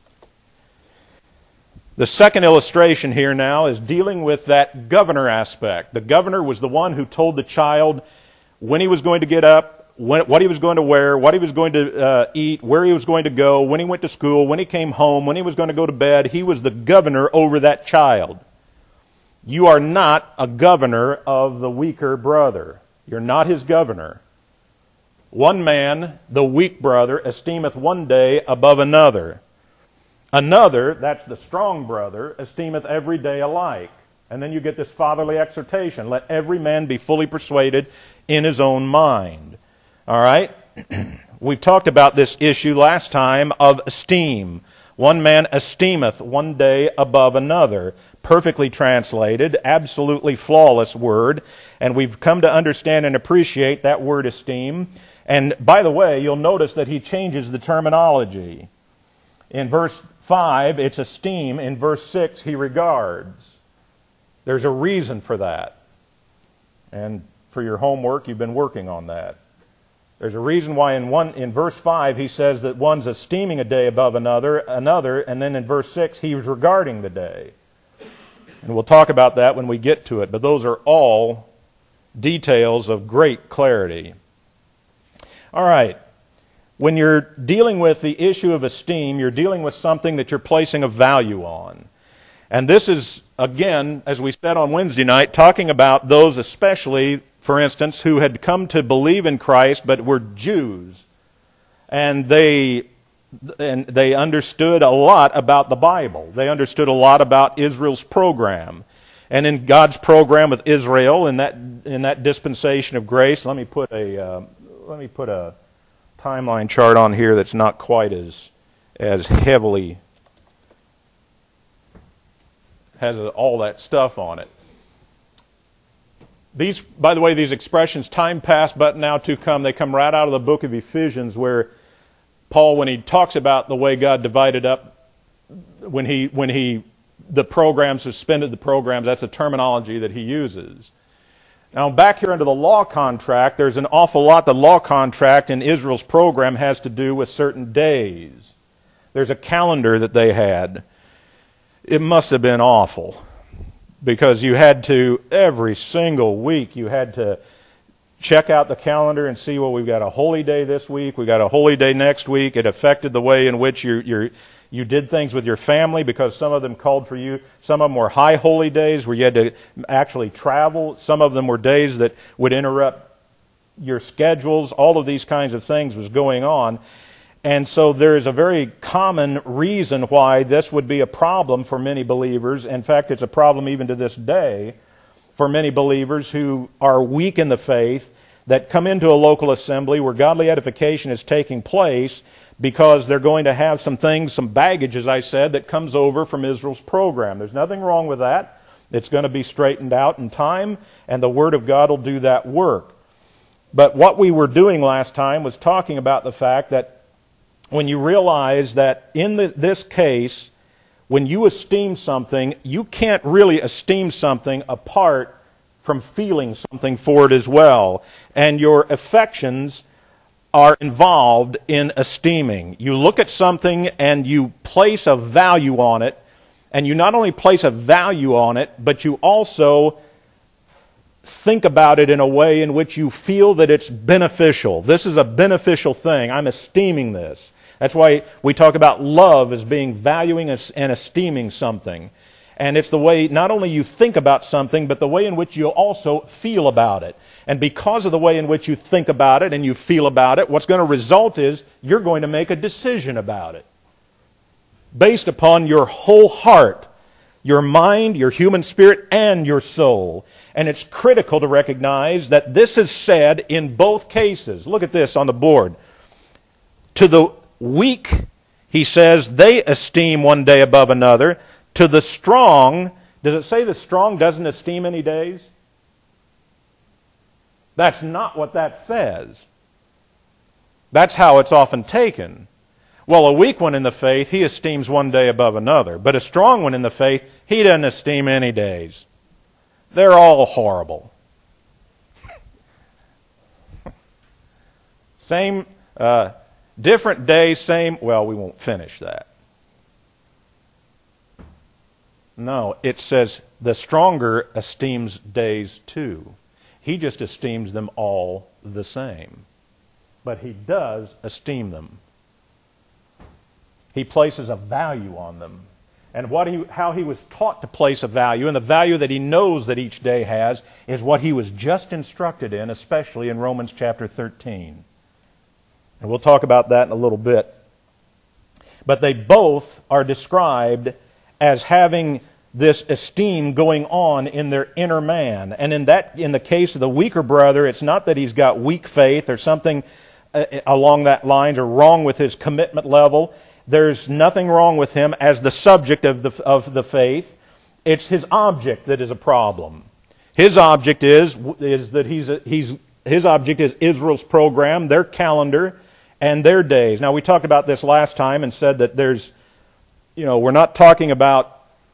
The second illustration here now is dealing with that governor aspect. The governor was the one who told the child when he was going to get up, what he was going to wear, what he was going to eat, where he was going to go, when he went to school, when he came home, when he was going to go to bed. He was the governor over that child. You are not a governor of the weaker brother. You're not his governor. One man, the weak brother, esteemeth one day above another. Another, that's the strong brother, esteemeth every day alike. And then you get this fatherly exhortation. Let every man be fully persuaded in his own mind. All right? We've talked about this issue last time of esteem. One man esteemeth one day above another. Perfectly translated, absolutely flawless word. And we've come to understand and appreciate that word esteem. And by the way, you'll notice that he changes the terminology. In verse 5, it's esteem. In verse 6, he regards. There's a reason for that. And for your homework, you've been working on that. There's a reason why in verse 5 he says that one's esteeming a day above another, and then in verse 6 he was regarding the day. And we'll talk about that when we get to it. But those are all details of great clarity. All right. When you're dealing with the issue of esteem, you're dealing with something that you're placing a value on. And this is, again, as we said on Wednesday night, talking about those especially, for instance, who had come to believe in Christ but were Jews. And they understood a lot about the Bible. They understood a lot about Israel's program. And in God's program with Israel, in that dispensation of grace, let me put a timeline chart on here that's not quite as heavily has all that stuff on it. These, by the way, these expressions, time past but now to come, they come right out of the book of Ephesians, where Paul, when he talks about the way God divided up, when he the programs, suspended the programs, that's a terminology that he uses. Now, back here under the law contract, there's an awful lot. The law contract in Israel's program has to do with certain days. There's a calendar that they had. It must have been awful, because you had to, every single week, you had to check out the calendar and see, well, we've got a holy day this week, we've got a holy day next week. It affected the way in which you did things with your family, because some of them called for you. Some of them were high holy days where you had to actually travel. Some of them were days that would interrupt your schedules. All of these kinds of things was going on. And so there is a very common reason why this would be a problem for many believers. In fact, it's a problem even to this day for many believers who are weak in the faith, that come into a local assembly where godly edification is taking place, because they're going to have some things, some baggage, as I said, that comes over from Israel's program. There's nothing wrong with that. It's going to be straightened out in time, and the Word of God will do that work. But what we were doing last time was talking about the fact that when you realize that in this case, when you esteem something, you can't really esteem something apart from feeling something for it as well. And your affections are involved in esteeming. You look at something and you place a value on it, and you not only place a value on it, but you also think about it in a way in which you feel that it's beneficial. This is a beneficial thing. I'm esteeming this. That's why we talk about love as being valuing and esteeming something. And it's the way not only you think about something, but the way in which you also feel about it. And because of the way in which you think about it and you feel about it, what's going to result is you're going to make a decision about it, based upon your whole heart, your mind, your human spirit, and your soul. And it's critical to recognize that this is said in both cases. Look at this on the board. To the weak, he says, they esteem one day above another. To the strong, does it say the strong doesn't esteem any days? That's not what that says. That's how it's often taken. Well, a weak one in the faith, he esteems one day above another. But a strong one in the faith, he doesn't esteem any days. They're all horrible. Same, different day, same, well, we won't finish that. No, it says the stronger esteems days too. He just esteems them all the same. But he does esteem them. He places a value on them. And how he was taught to place a value, and the value that he knows that each day has, is what he was just instructed in, especially in Romans chapter 13. And we'll talk about that in a little bit. But they both are described as having this esteem going on in their inner man. And in the case of the weaker brother, it's not that he's got weak faith or something along that lines or wrong with his commitment level. There's nothing wrong with him as the subject of the faith. It's his object that is a problem. His object is that his object is Israel's program, their calendar, and their days. Now, we talked about this last time and said that we're not talking about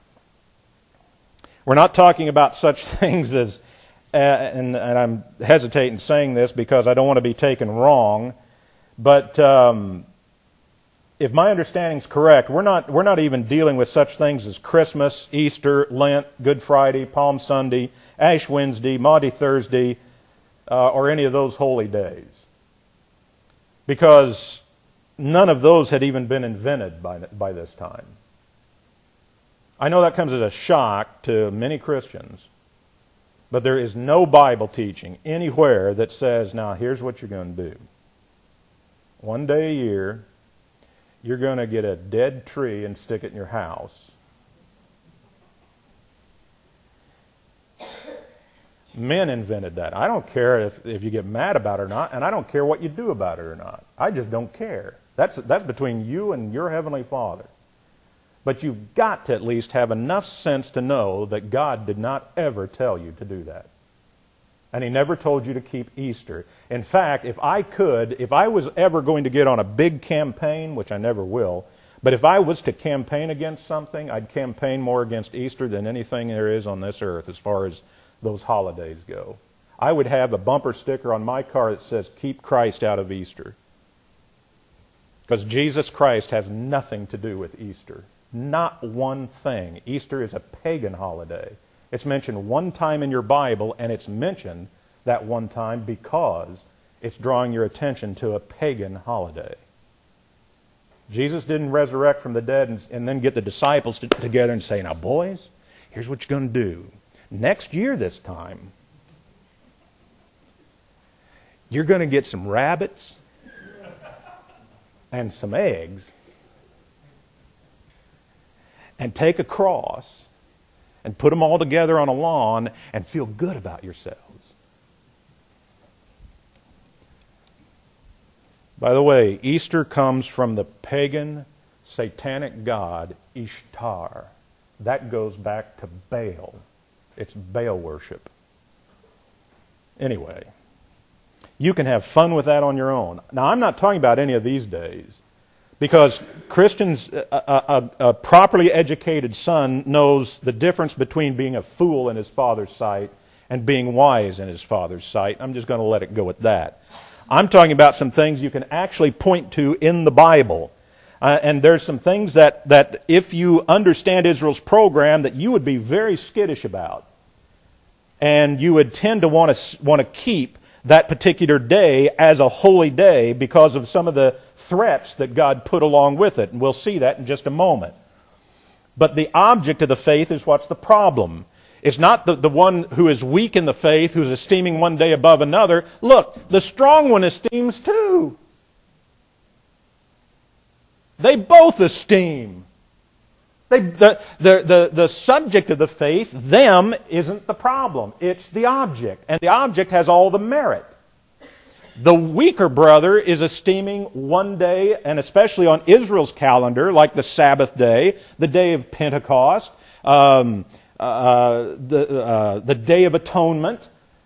such things as, and I'm hesitating saying this because I don't want to be taken wrong, but if my understanding is correct, we're not even dealing with such things as Christmas, Easter, Lent, Good Friday, Palm Sunday, Ash Wednesday, Maundy Thursday, or any of those holy days. Because none of those had even been invented by this time. I know that comes as a shock to many Christians, but there is no Bible teaching anywhere that says, now here's what you're going to do. One day a year, you're going to get a dead tree and stick it in your house. Men invented that. I don't care if you get mad about it or not, and I don't care what you do about it or not. I just don't care. That's between you and your Heavenly Father. But you've got to at least have enough sense to know that God did not ever tell you to do that. And He never told you to keep Easter. In fact, if I was ever going to get on a big campaign, which I never will, but if I was to campaign against something, I'd campaign more against Easter than anything there is on this earth as far as those holidays go. I would have a bumper sticker on my car that says, "Keep Christ out of Easter." Because Jesus Christ has nothing to do with Easter. Not one thing. Easter is a pagan holiday. It's mentioned one time in your Bible, and it's mentioned that one time because it's drawing your attention to a pagan holiday. Jesus didn't resurrect from the dead and then get the disciples together and say, "Now, boys, here's what you're going to do. Next year this time, you're going to get some rabbits and some eggs and take a cross and put them all together on a lawn and feel good about yourselves." By the way, Easter comes from the pagan, satanic god Ishtar. That goes back to Baal. It's Baal worship. Anyway, you can have fun with that on your own. Now, I'm not talking about any of these days. Because Christians, a properly educated son knows the difference between being a fool in his father's sight and being wise in his father's sight. I'm just going to let it go at that. I'm talking about some things you can actually point to in the Bible. And there's some things that if you understand Israel's program, that you would be very skittish about. And you would tend to want to keep that particular day as a holy day because of some of the threats that God put along with it. And we'll see that in just a moment. But the object of the faith is what's the problem. It's not the one who is weak in the faith, who's esteeming one day above another. Look, the strong one esteems too. They both esteem. The subject of the faith, them, isn't the problem. It's the object. And the object has all the merit. The weaker brother is esteeming one day, and especially on Israel's calendar, like the Sabbath day, the day of Pentecost, the Day of Atonement,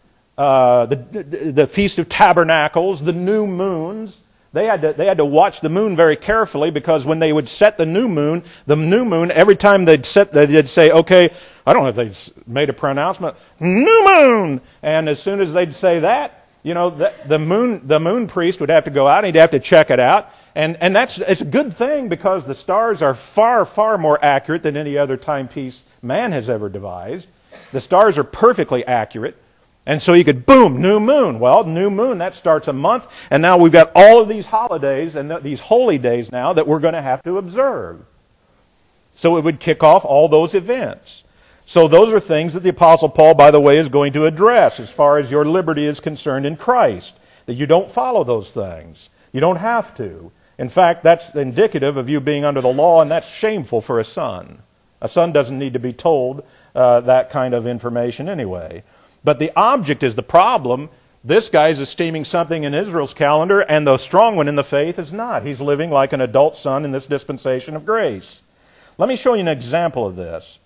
the Feast of Tabernacles, the new moons. They had to watch the moon very carefully because when they would set the new moon, every time they'd say, okay, I don't know if they made a pronouncement, new moon. And as soon as they'd say that, the moon priest would have to go out and he'd have to check it out. And it's a good thing because the stars are far, far more accurate than any other timepiece man has ever devised. The stars are perfectly accurate. And so you could, boom, new moon. Well, new moon, that starts a month. And now we've got all of these holidays and these holy days now that we're going to have to observe. So it would kick off all those events. So those are things that the Apostle Paul, by the way, is going to address as far as your liberty is concerned in Christ. That you don't follow those things. You don't have to. In fact, that's indicative of you being under the law, and that's shameful for a son. A son doesn't need to be told that kind of information anyway. But the object is the problem. This guy is esteeming something in Israel's calendar, and the strong one in the faith is not. He's living like an adult son in this dispensation of grace. Let me show you an example of this.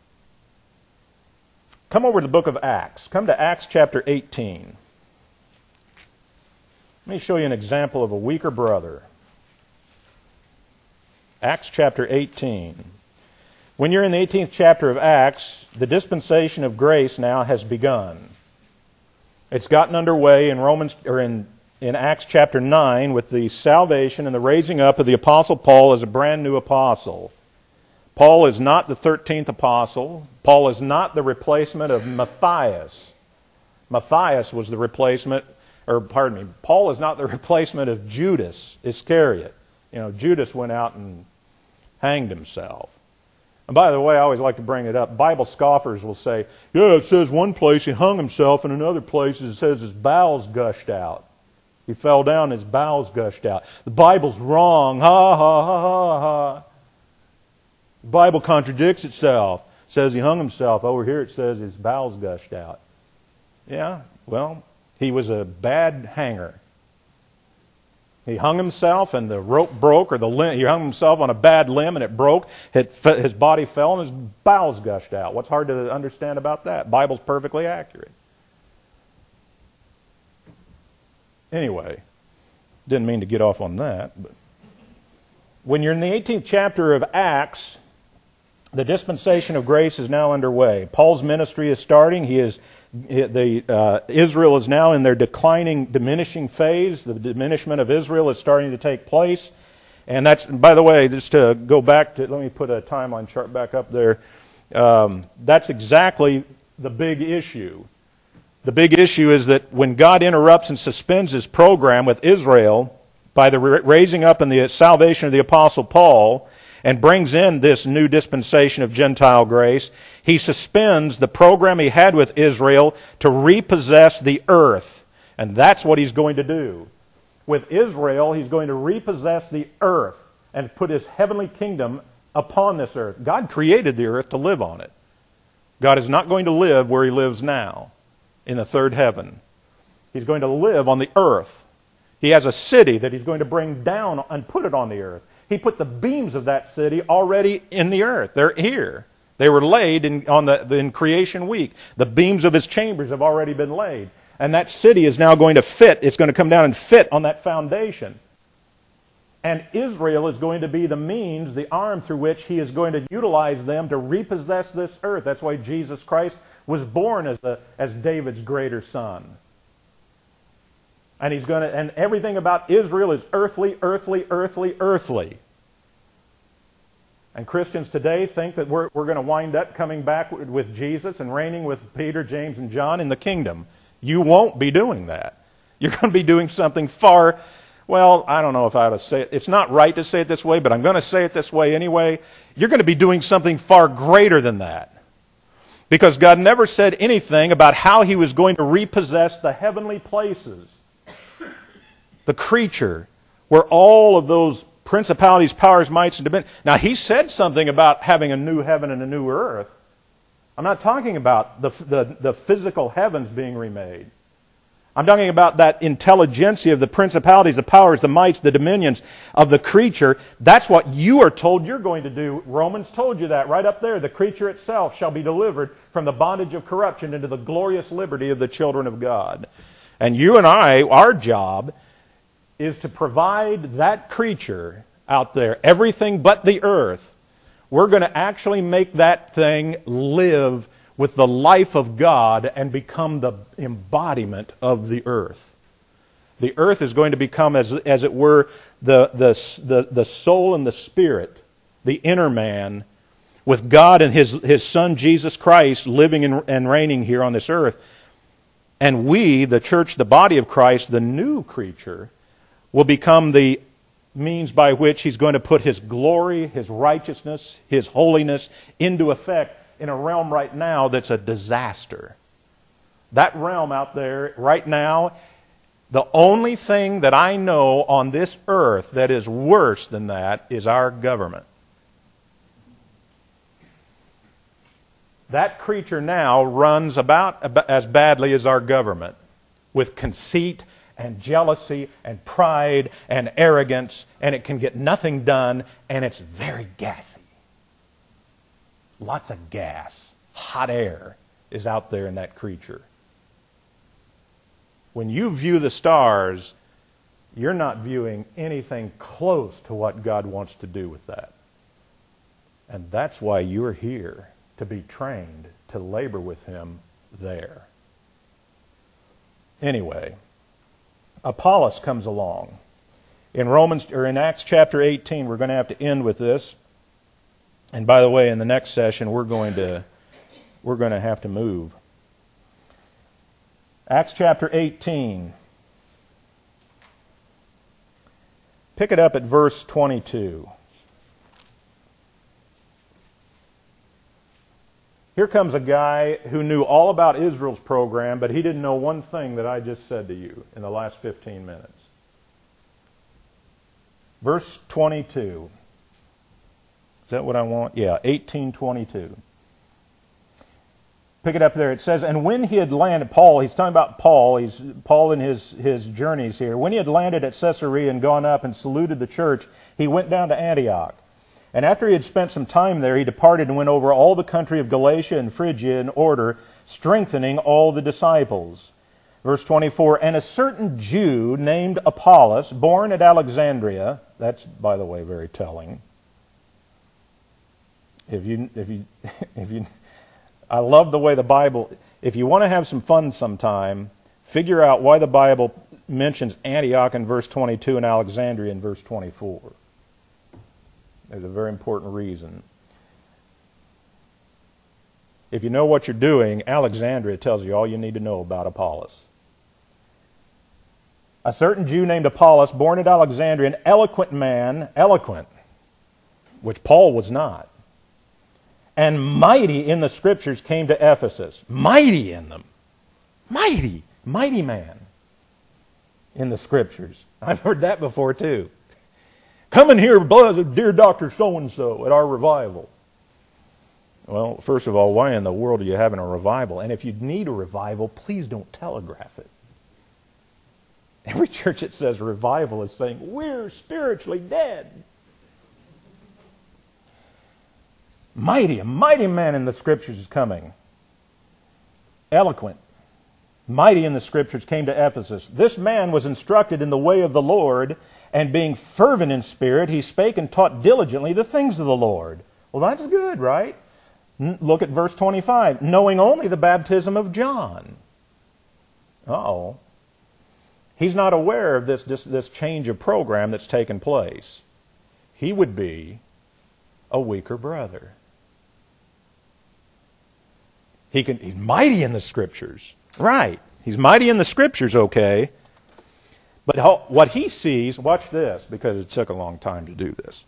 Come over to the book of Acts. Come to Acts chapter 18. Let me show you an example of a weaker brother. Acts chapter 18. When you're in the 18th chapter of Acts, the dispensation of grace now has begun. It's gotten underway in in Acts chapter 9 with the salvation and the raising up of the Apostle Paul as a brand new apostle. Paul is not the 13th apostle. Paul is not the replacement of Matthias. Matthias was the replacement, Paul is not the replacement of Judas Iscariot. Judas went out and hanged himself. And by the way, I always like to bring it up. Bible scoffers will say, yeah, it says one place he hung himself, and in other places it says his bowels gushed out. He fell down, his bowels gushed out. The Bible's wrong. Ha, ha, ha, ha, ha. The Bible contradicts itself. It says he hung himself. Over here it says his bowels gushed out. Yeah, well, he was a bad hanger. He hung himself and the rope broke, or he hung himself on a bad limb and it broke. His body fell and his bowels gushed out. What's hard to understand about that? The Bible's perfectly accurate. Anyway, didn't mean to get off on that. But when you're in the 18th chapter of Acts, the dispensation of grace is now underway. Paul's ministry is starting. Israel is now in their diminishing phase. The diminishment of Israel is starting to take place. And that's, by the way, just to go back to, let me put a timeline chart back up there. That's exactly the big issue. The big issue is that when God interrupts and suspends His program with Israel by the raising up and the salvation of the Apostle Paul, and brings in this new dispensation of Gentile grace, He suspends the program He had with Israel to repossess the earth. And that's what He's going to do. With Israel, He's going to repossess the earth and put His heavenly kingdom upon this earth. God created the earth to live on it. God is not going to live where He lives now, in the third heaven. He's going to live on the earth. He has a city that He's going to bring down and put it on the earth. He put the beams of that city already in the earth. They're here. They were laid in creation week. The beams of His chambers have already been laid. And that city is now going to fit. It's going to come down and fit on that foundation. And Israel is going to be the means, the arm through which He is going to utilize them to repossess this earth. That's why Jesus Christ was born as David's greater son. And and everything about Israel is earthly, earthly, earthly, earthly. And Christians today think that we're going to wind up coming back with Jesus and reigning with Peter, James, and John in the kingdom. You won't be doing that. You're going to be doing something far, well, I don't know if I ought to say it. It's not right to say it this way, but I'm going to say it this way anyway. You're going to be doing something far greater than that. Because God never said anything about how He was going to repossess the heavenly places. The creature, where all of those principalities, powers, mights, and dominions. Now, He said something about having a new heaven and a new earth. I'm not talking about the physical heavens being remade. I'm talking about that intelligentsia of the principalities, the powers, the mights, the dominions of the creature. That's what you are told you're going to do. Romans told you that right up there. The creature itself shall be delivered from the bondage of corruption into the glorious liberty of the children of God. And you and I, our job is to provide that creature out there, everything but the earth. We're going to actually make that thing live with the life of God and become the embodiment of the earth. The earth is going to become, as it were, the soul and the spirit, the inner man, with God and His Son Jesus Christ living and reigning here on this earth. And we, the church, the body of Christ, the new creature, will become the means by which He's going to put His glory, His righteousness, His holiness into effect in a realm right now that's a disaster. That realm out there right now, the only thing that I know on this earth that is worse than that is our government. That creature now runs about as badly as our government, with conceit and jealousy and pride and arrogance, and it can get nothing done, and it's very gassy. Lots of gas, hot air is out there in that creature. When you view the stars, you're not viewing anything close to what God wants to do with that. And that's why you're here, to be trained to labor with Him there. Anyway, Apollos comes along. In Acts chapter 18, we're going to have to end with this. And by the way, in the next session, we're going to have to move. Acts chapter 18. Pick it up at verse 22. Here comes a guy who knew all about Israel's program, but he didn't know one thing that I just said to you in the last 15 minutes. Verse 22. Is that what I want? Yeah, 18:22. Pick it up there. It says, and when he had landed, Paul, he's talking about Paul, Paul in his journeys here. When he had landed at Caesarea and gone up and saluted the church, he went down to Antioch. And after he had spent some time there, he departed and went over all the country of Galatia and Phrygia in order, strengthening all the disciples. Verse 24, and a certain Jew named Apollos, born at Alexandria, that's, by the way, very telling. I love the way the Bible, if you want to have some fun sometime, figure out why the Bible mentions Antioch in verse 22 and Alexandria in verse 24. There's a very important reason. If you know what you're doing, Alexandria tells you all you need to know about Apollos. A certain Jew named Apollos, born at Alexandria, an eloquent man, which Paul was not, and mighty in the Scriptures, came to Ephesus. Mighty in them. Mighty man in the Scriptures. I've heard that before too. Come in here, dear Dr. So-and-so, at our revival. Well, first of all, why in the world are you having a revival? And if you need a revival, please don't telegraph it. Every church that says revival is saying, we're spiritually dead. A mighty man in the Scriptures is coming. Eloquent, mighty in the Scriptures, came to Ephesus. This man was instructed in the way of the Lord, and being fervent in spirit, he spake and taught diligently the things of the Lord. Well, that's good, right? Look at verse 25. Knowing only the baptism of John. Uh-oh. He's not aware of this change of program that's taken place. He would be a weaker brother. He's mighty in the Scriptures. Right. He's mighty in the Scriptures, okay. But what he sees, watch this, because it took a long time to do this.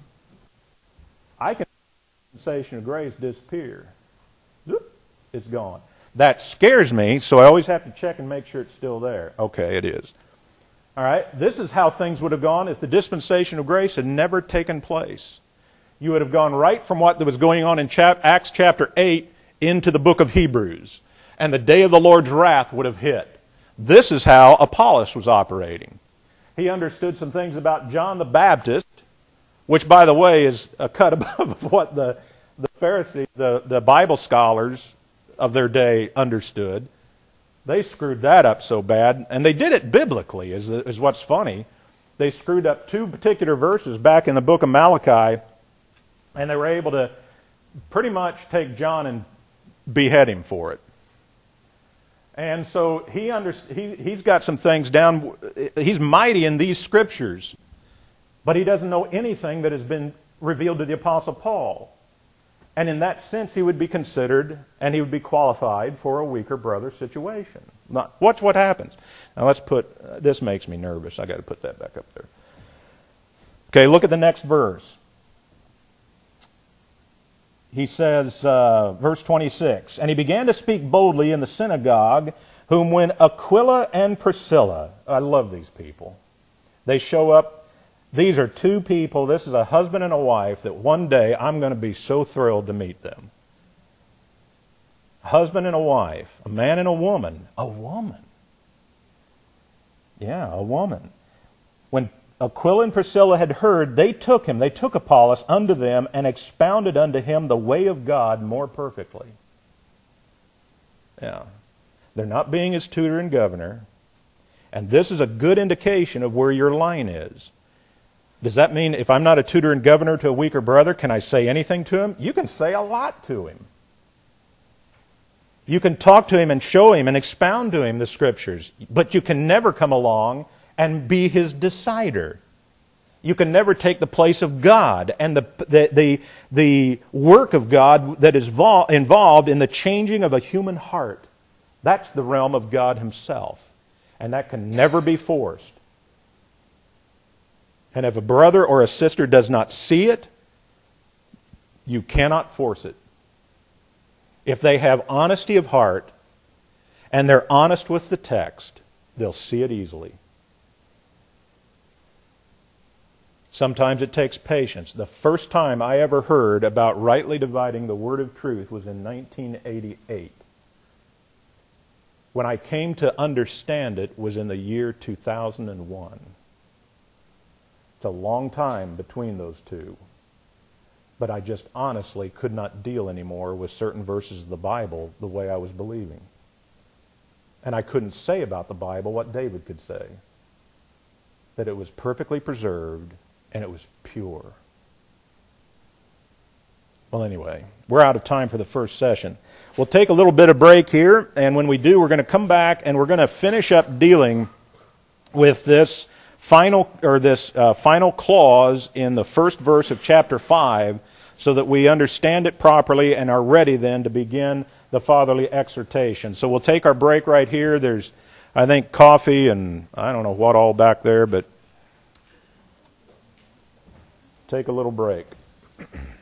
I can see the dispensation of grace disappear. It's gone. That scares me, so I always have to check and make sure it's still there. Okay, it is. All right, this is how things would have gone if the dispensation of grace had never taken place. You would have gone right from what was going on in Acts chapter 8 into the book of Hebrews. And the day of the Lord's wrath would have hit. This is how Apollos was operating. He understood some things about John the Baptist, which, by the way, is a cut above what the Pharisees, the Bible scholars of their day understood. They screwed that up so bad, and they did it biblically, is what's funny. They screwed up two particular verses back in the book of Malachi, and they were able to pretty much take John and behead him for it. And so he's got some things down. He's mighty in these Scriptures, but he doesn't know anything that has been revealed to the Apostle Paul. And in that sense, he would be considered and he would be qualified for a weaker brother situation. Watch what happens. Now let's put, this makes me nervous. I got to put that back up there. Okay, look at the next verse. He says, verse 26, and he began to speak boldly in the synagogue, whom when Aquila and Priscilla, I love these people, they show up. These are two people, this is a husband and a wife, that one day I'm going to be so thrilled to meet them. A husband and a wife, a man and a woman. A woman. Yeah, a woman. When Aquila and Priscilla had heard, they took Apollos unto them, and expounded unto him the way of God more perfectly. Yeah. They're not being his tutor and governor. And this is a good indication of where your line is. Does that mean if I'm not a tutor and governor to a weaker brother, can I say anything to him? You can say a lot to him. You can talk to him and show him and expound to him the Scriptures, but you can never come along and be his decider. You can never take the place of God and the work of God that is involved in the changing of a human heart. That's the realm of God himself, and that can never be forced. And if a brother or a sister does not see it, you cannot force it. If they have honesty of heart and they're honest with the text, they'll see it easily. Sometimes it takes patience. The first time I ever heard about rightly dividing the word of truth was in 1988. When I came to understand it was in the year 2001. It's a long time between those two. But I just honestly could not deal anymore with certain verses of the Bible the way I was believing. And I couldn't say about the Bible what David could say. That it was perfectly preserved and it was pure. Well, anyway, we're out of time for the first session. We'll take a little bit of break here, and when we do, we're going to come back and we're going to finish up dealing with this final clause in the first verse of chapter 5 so that we understand it properly and are ready then to begin the fatherly exhortation. So we'll take our break right here. There's, I think, coffee and I don't know what all back there, but take a little break.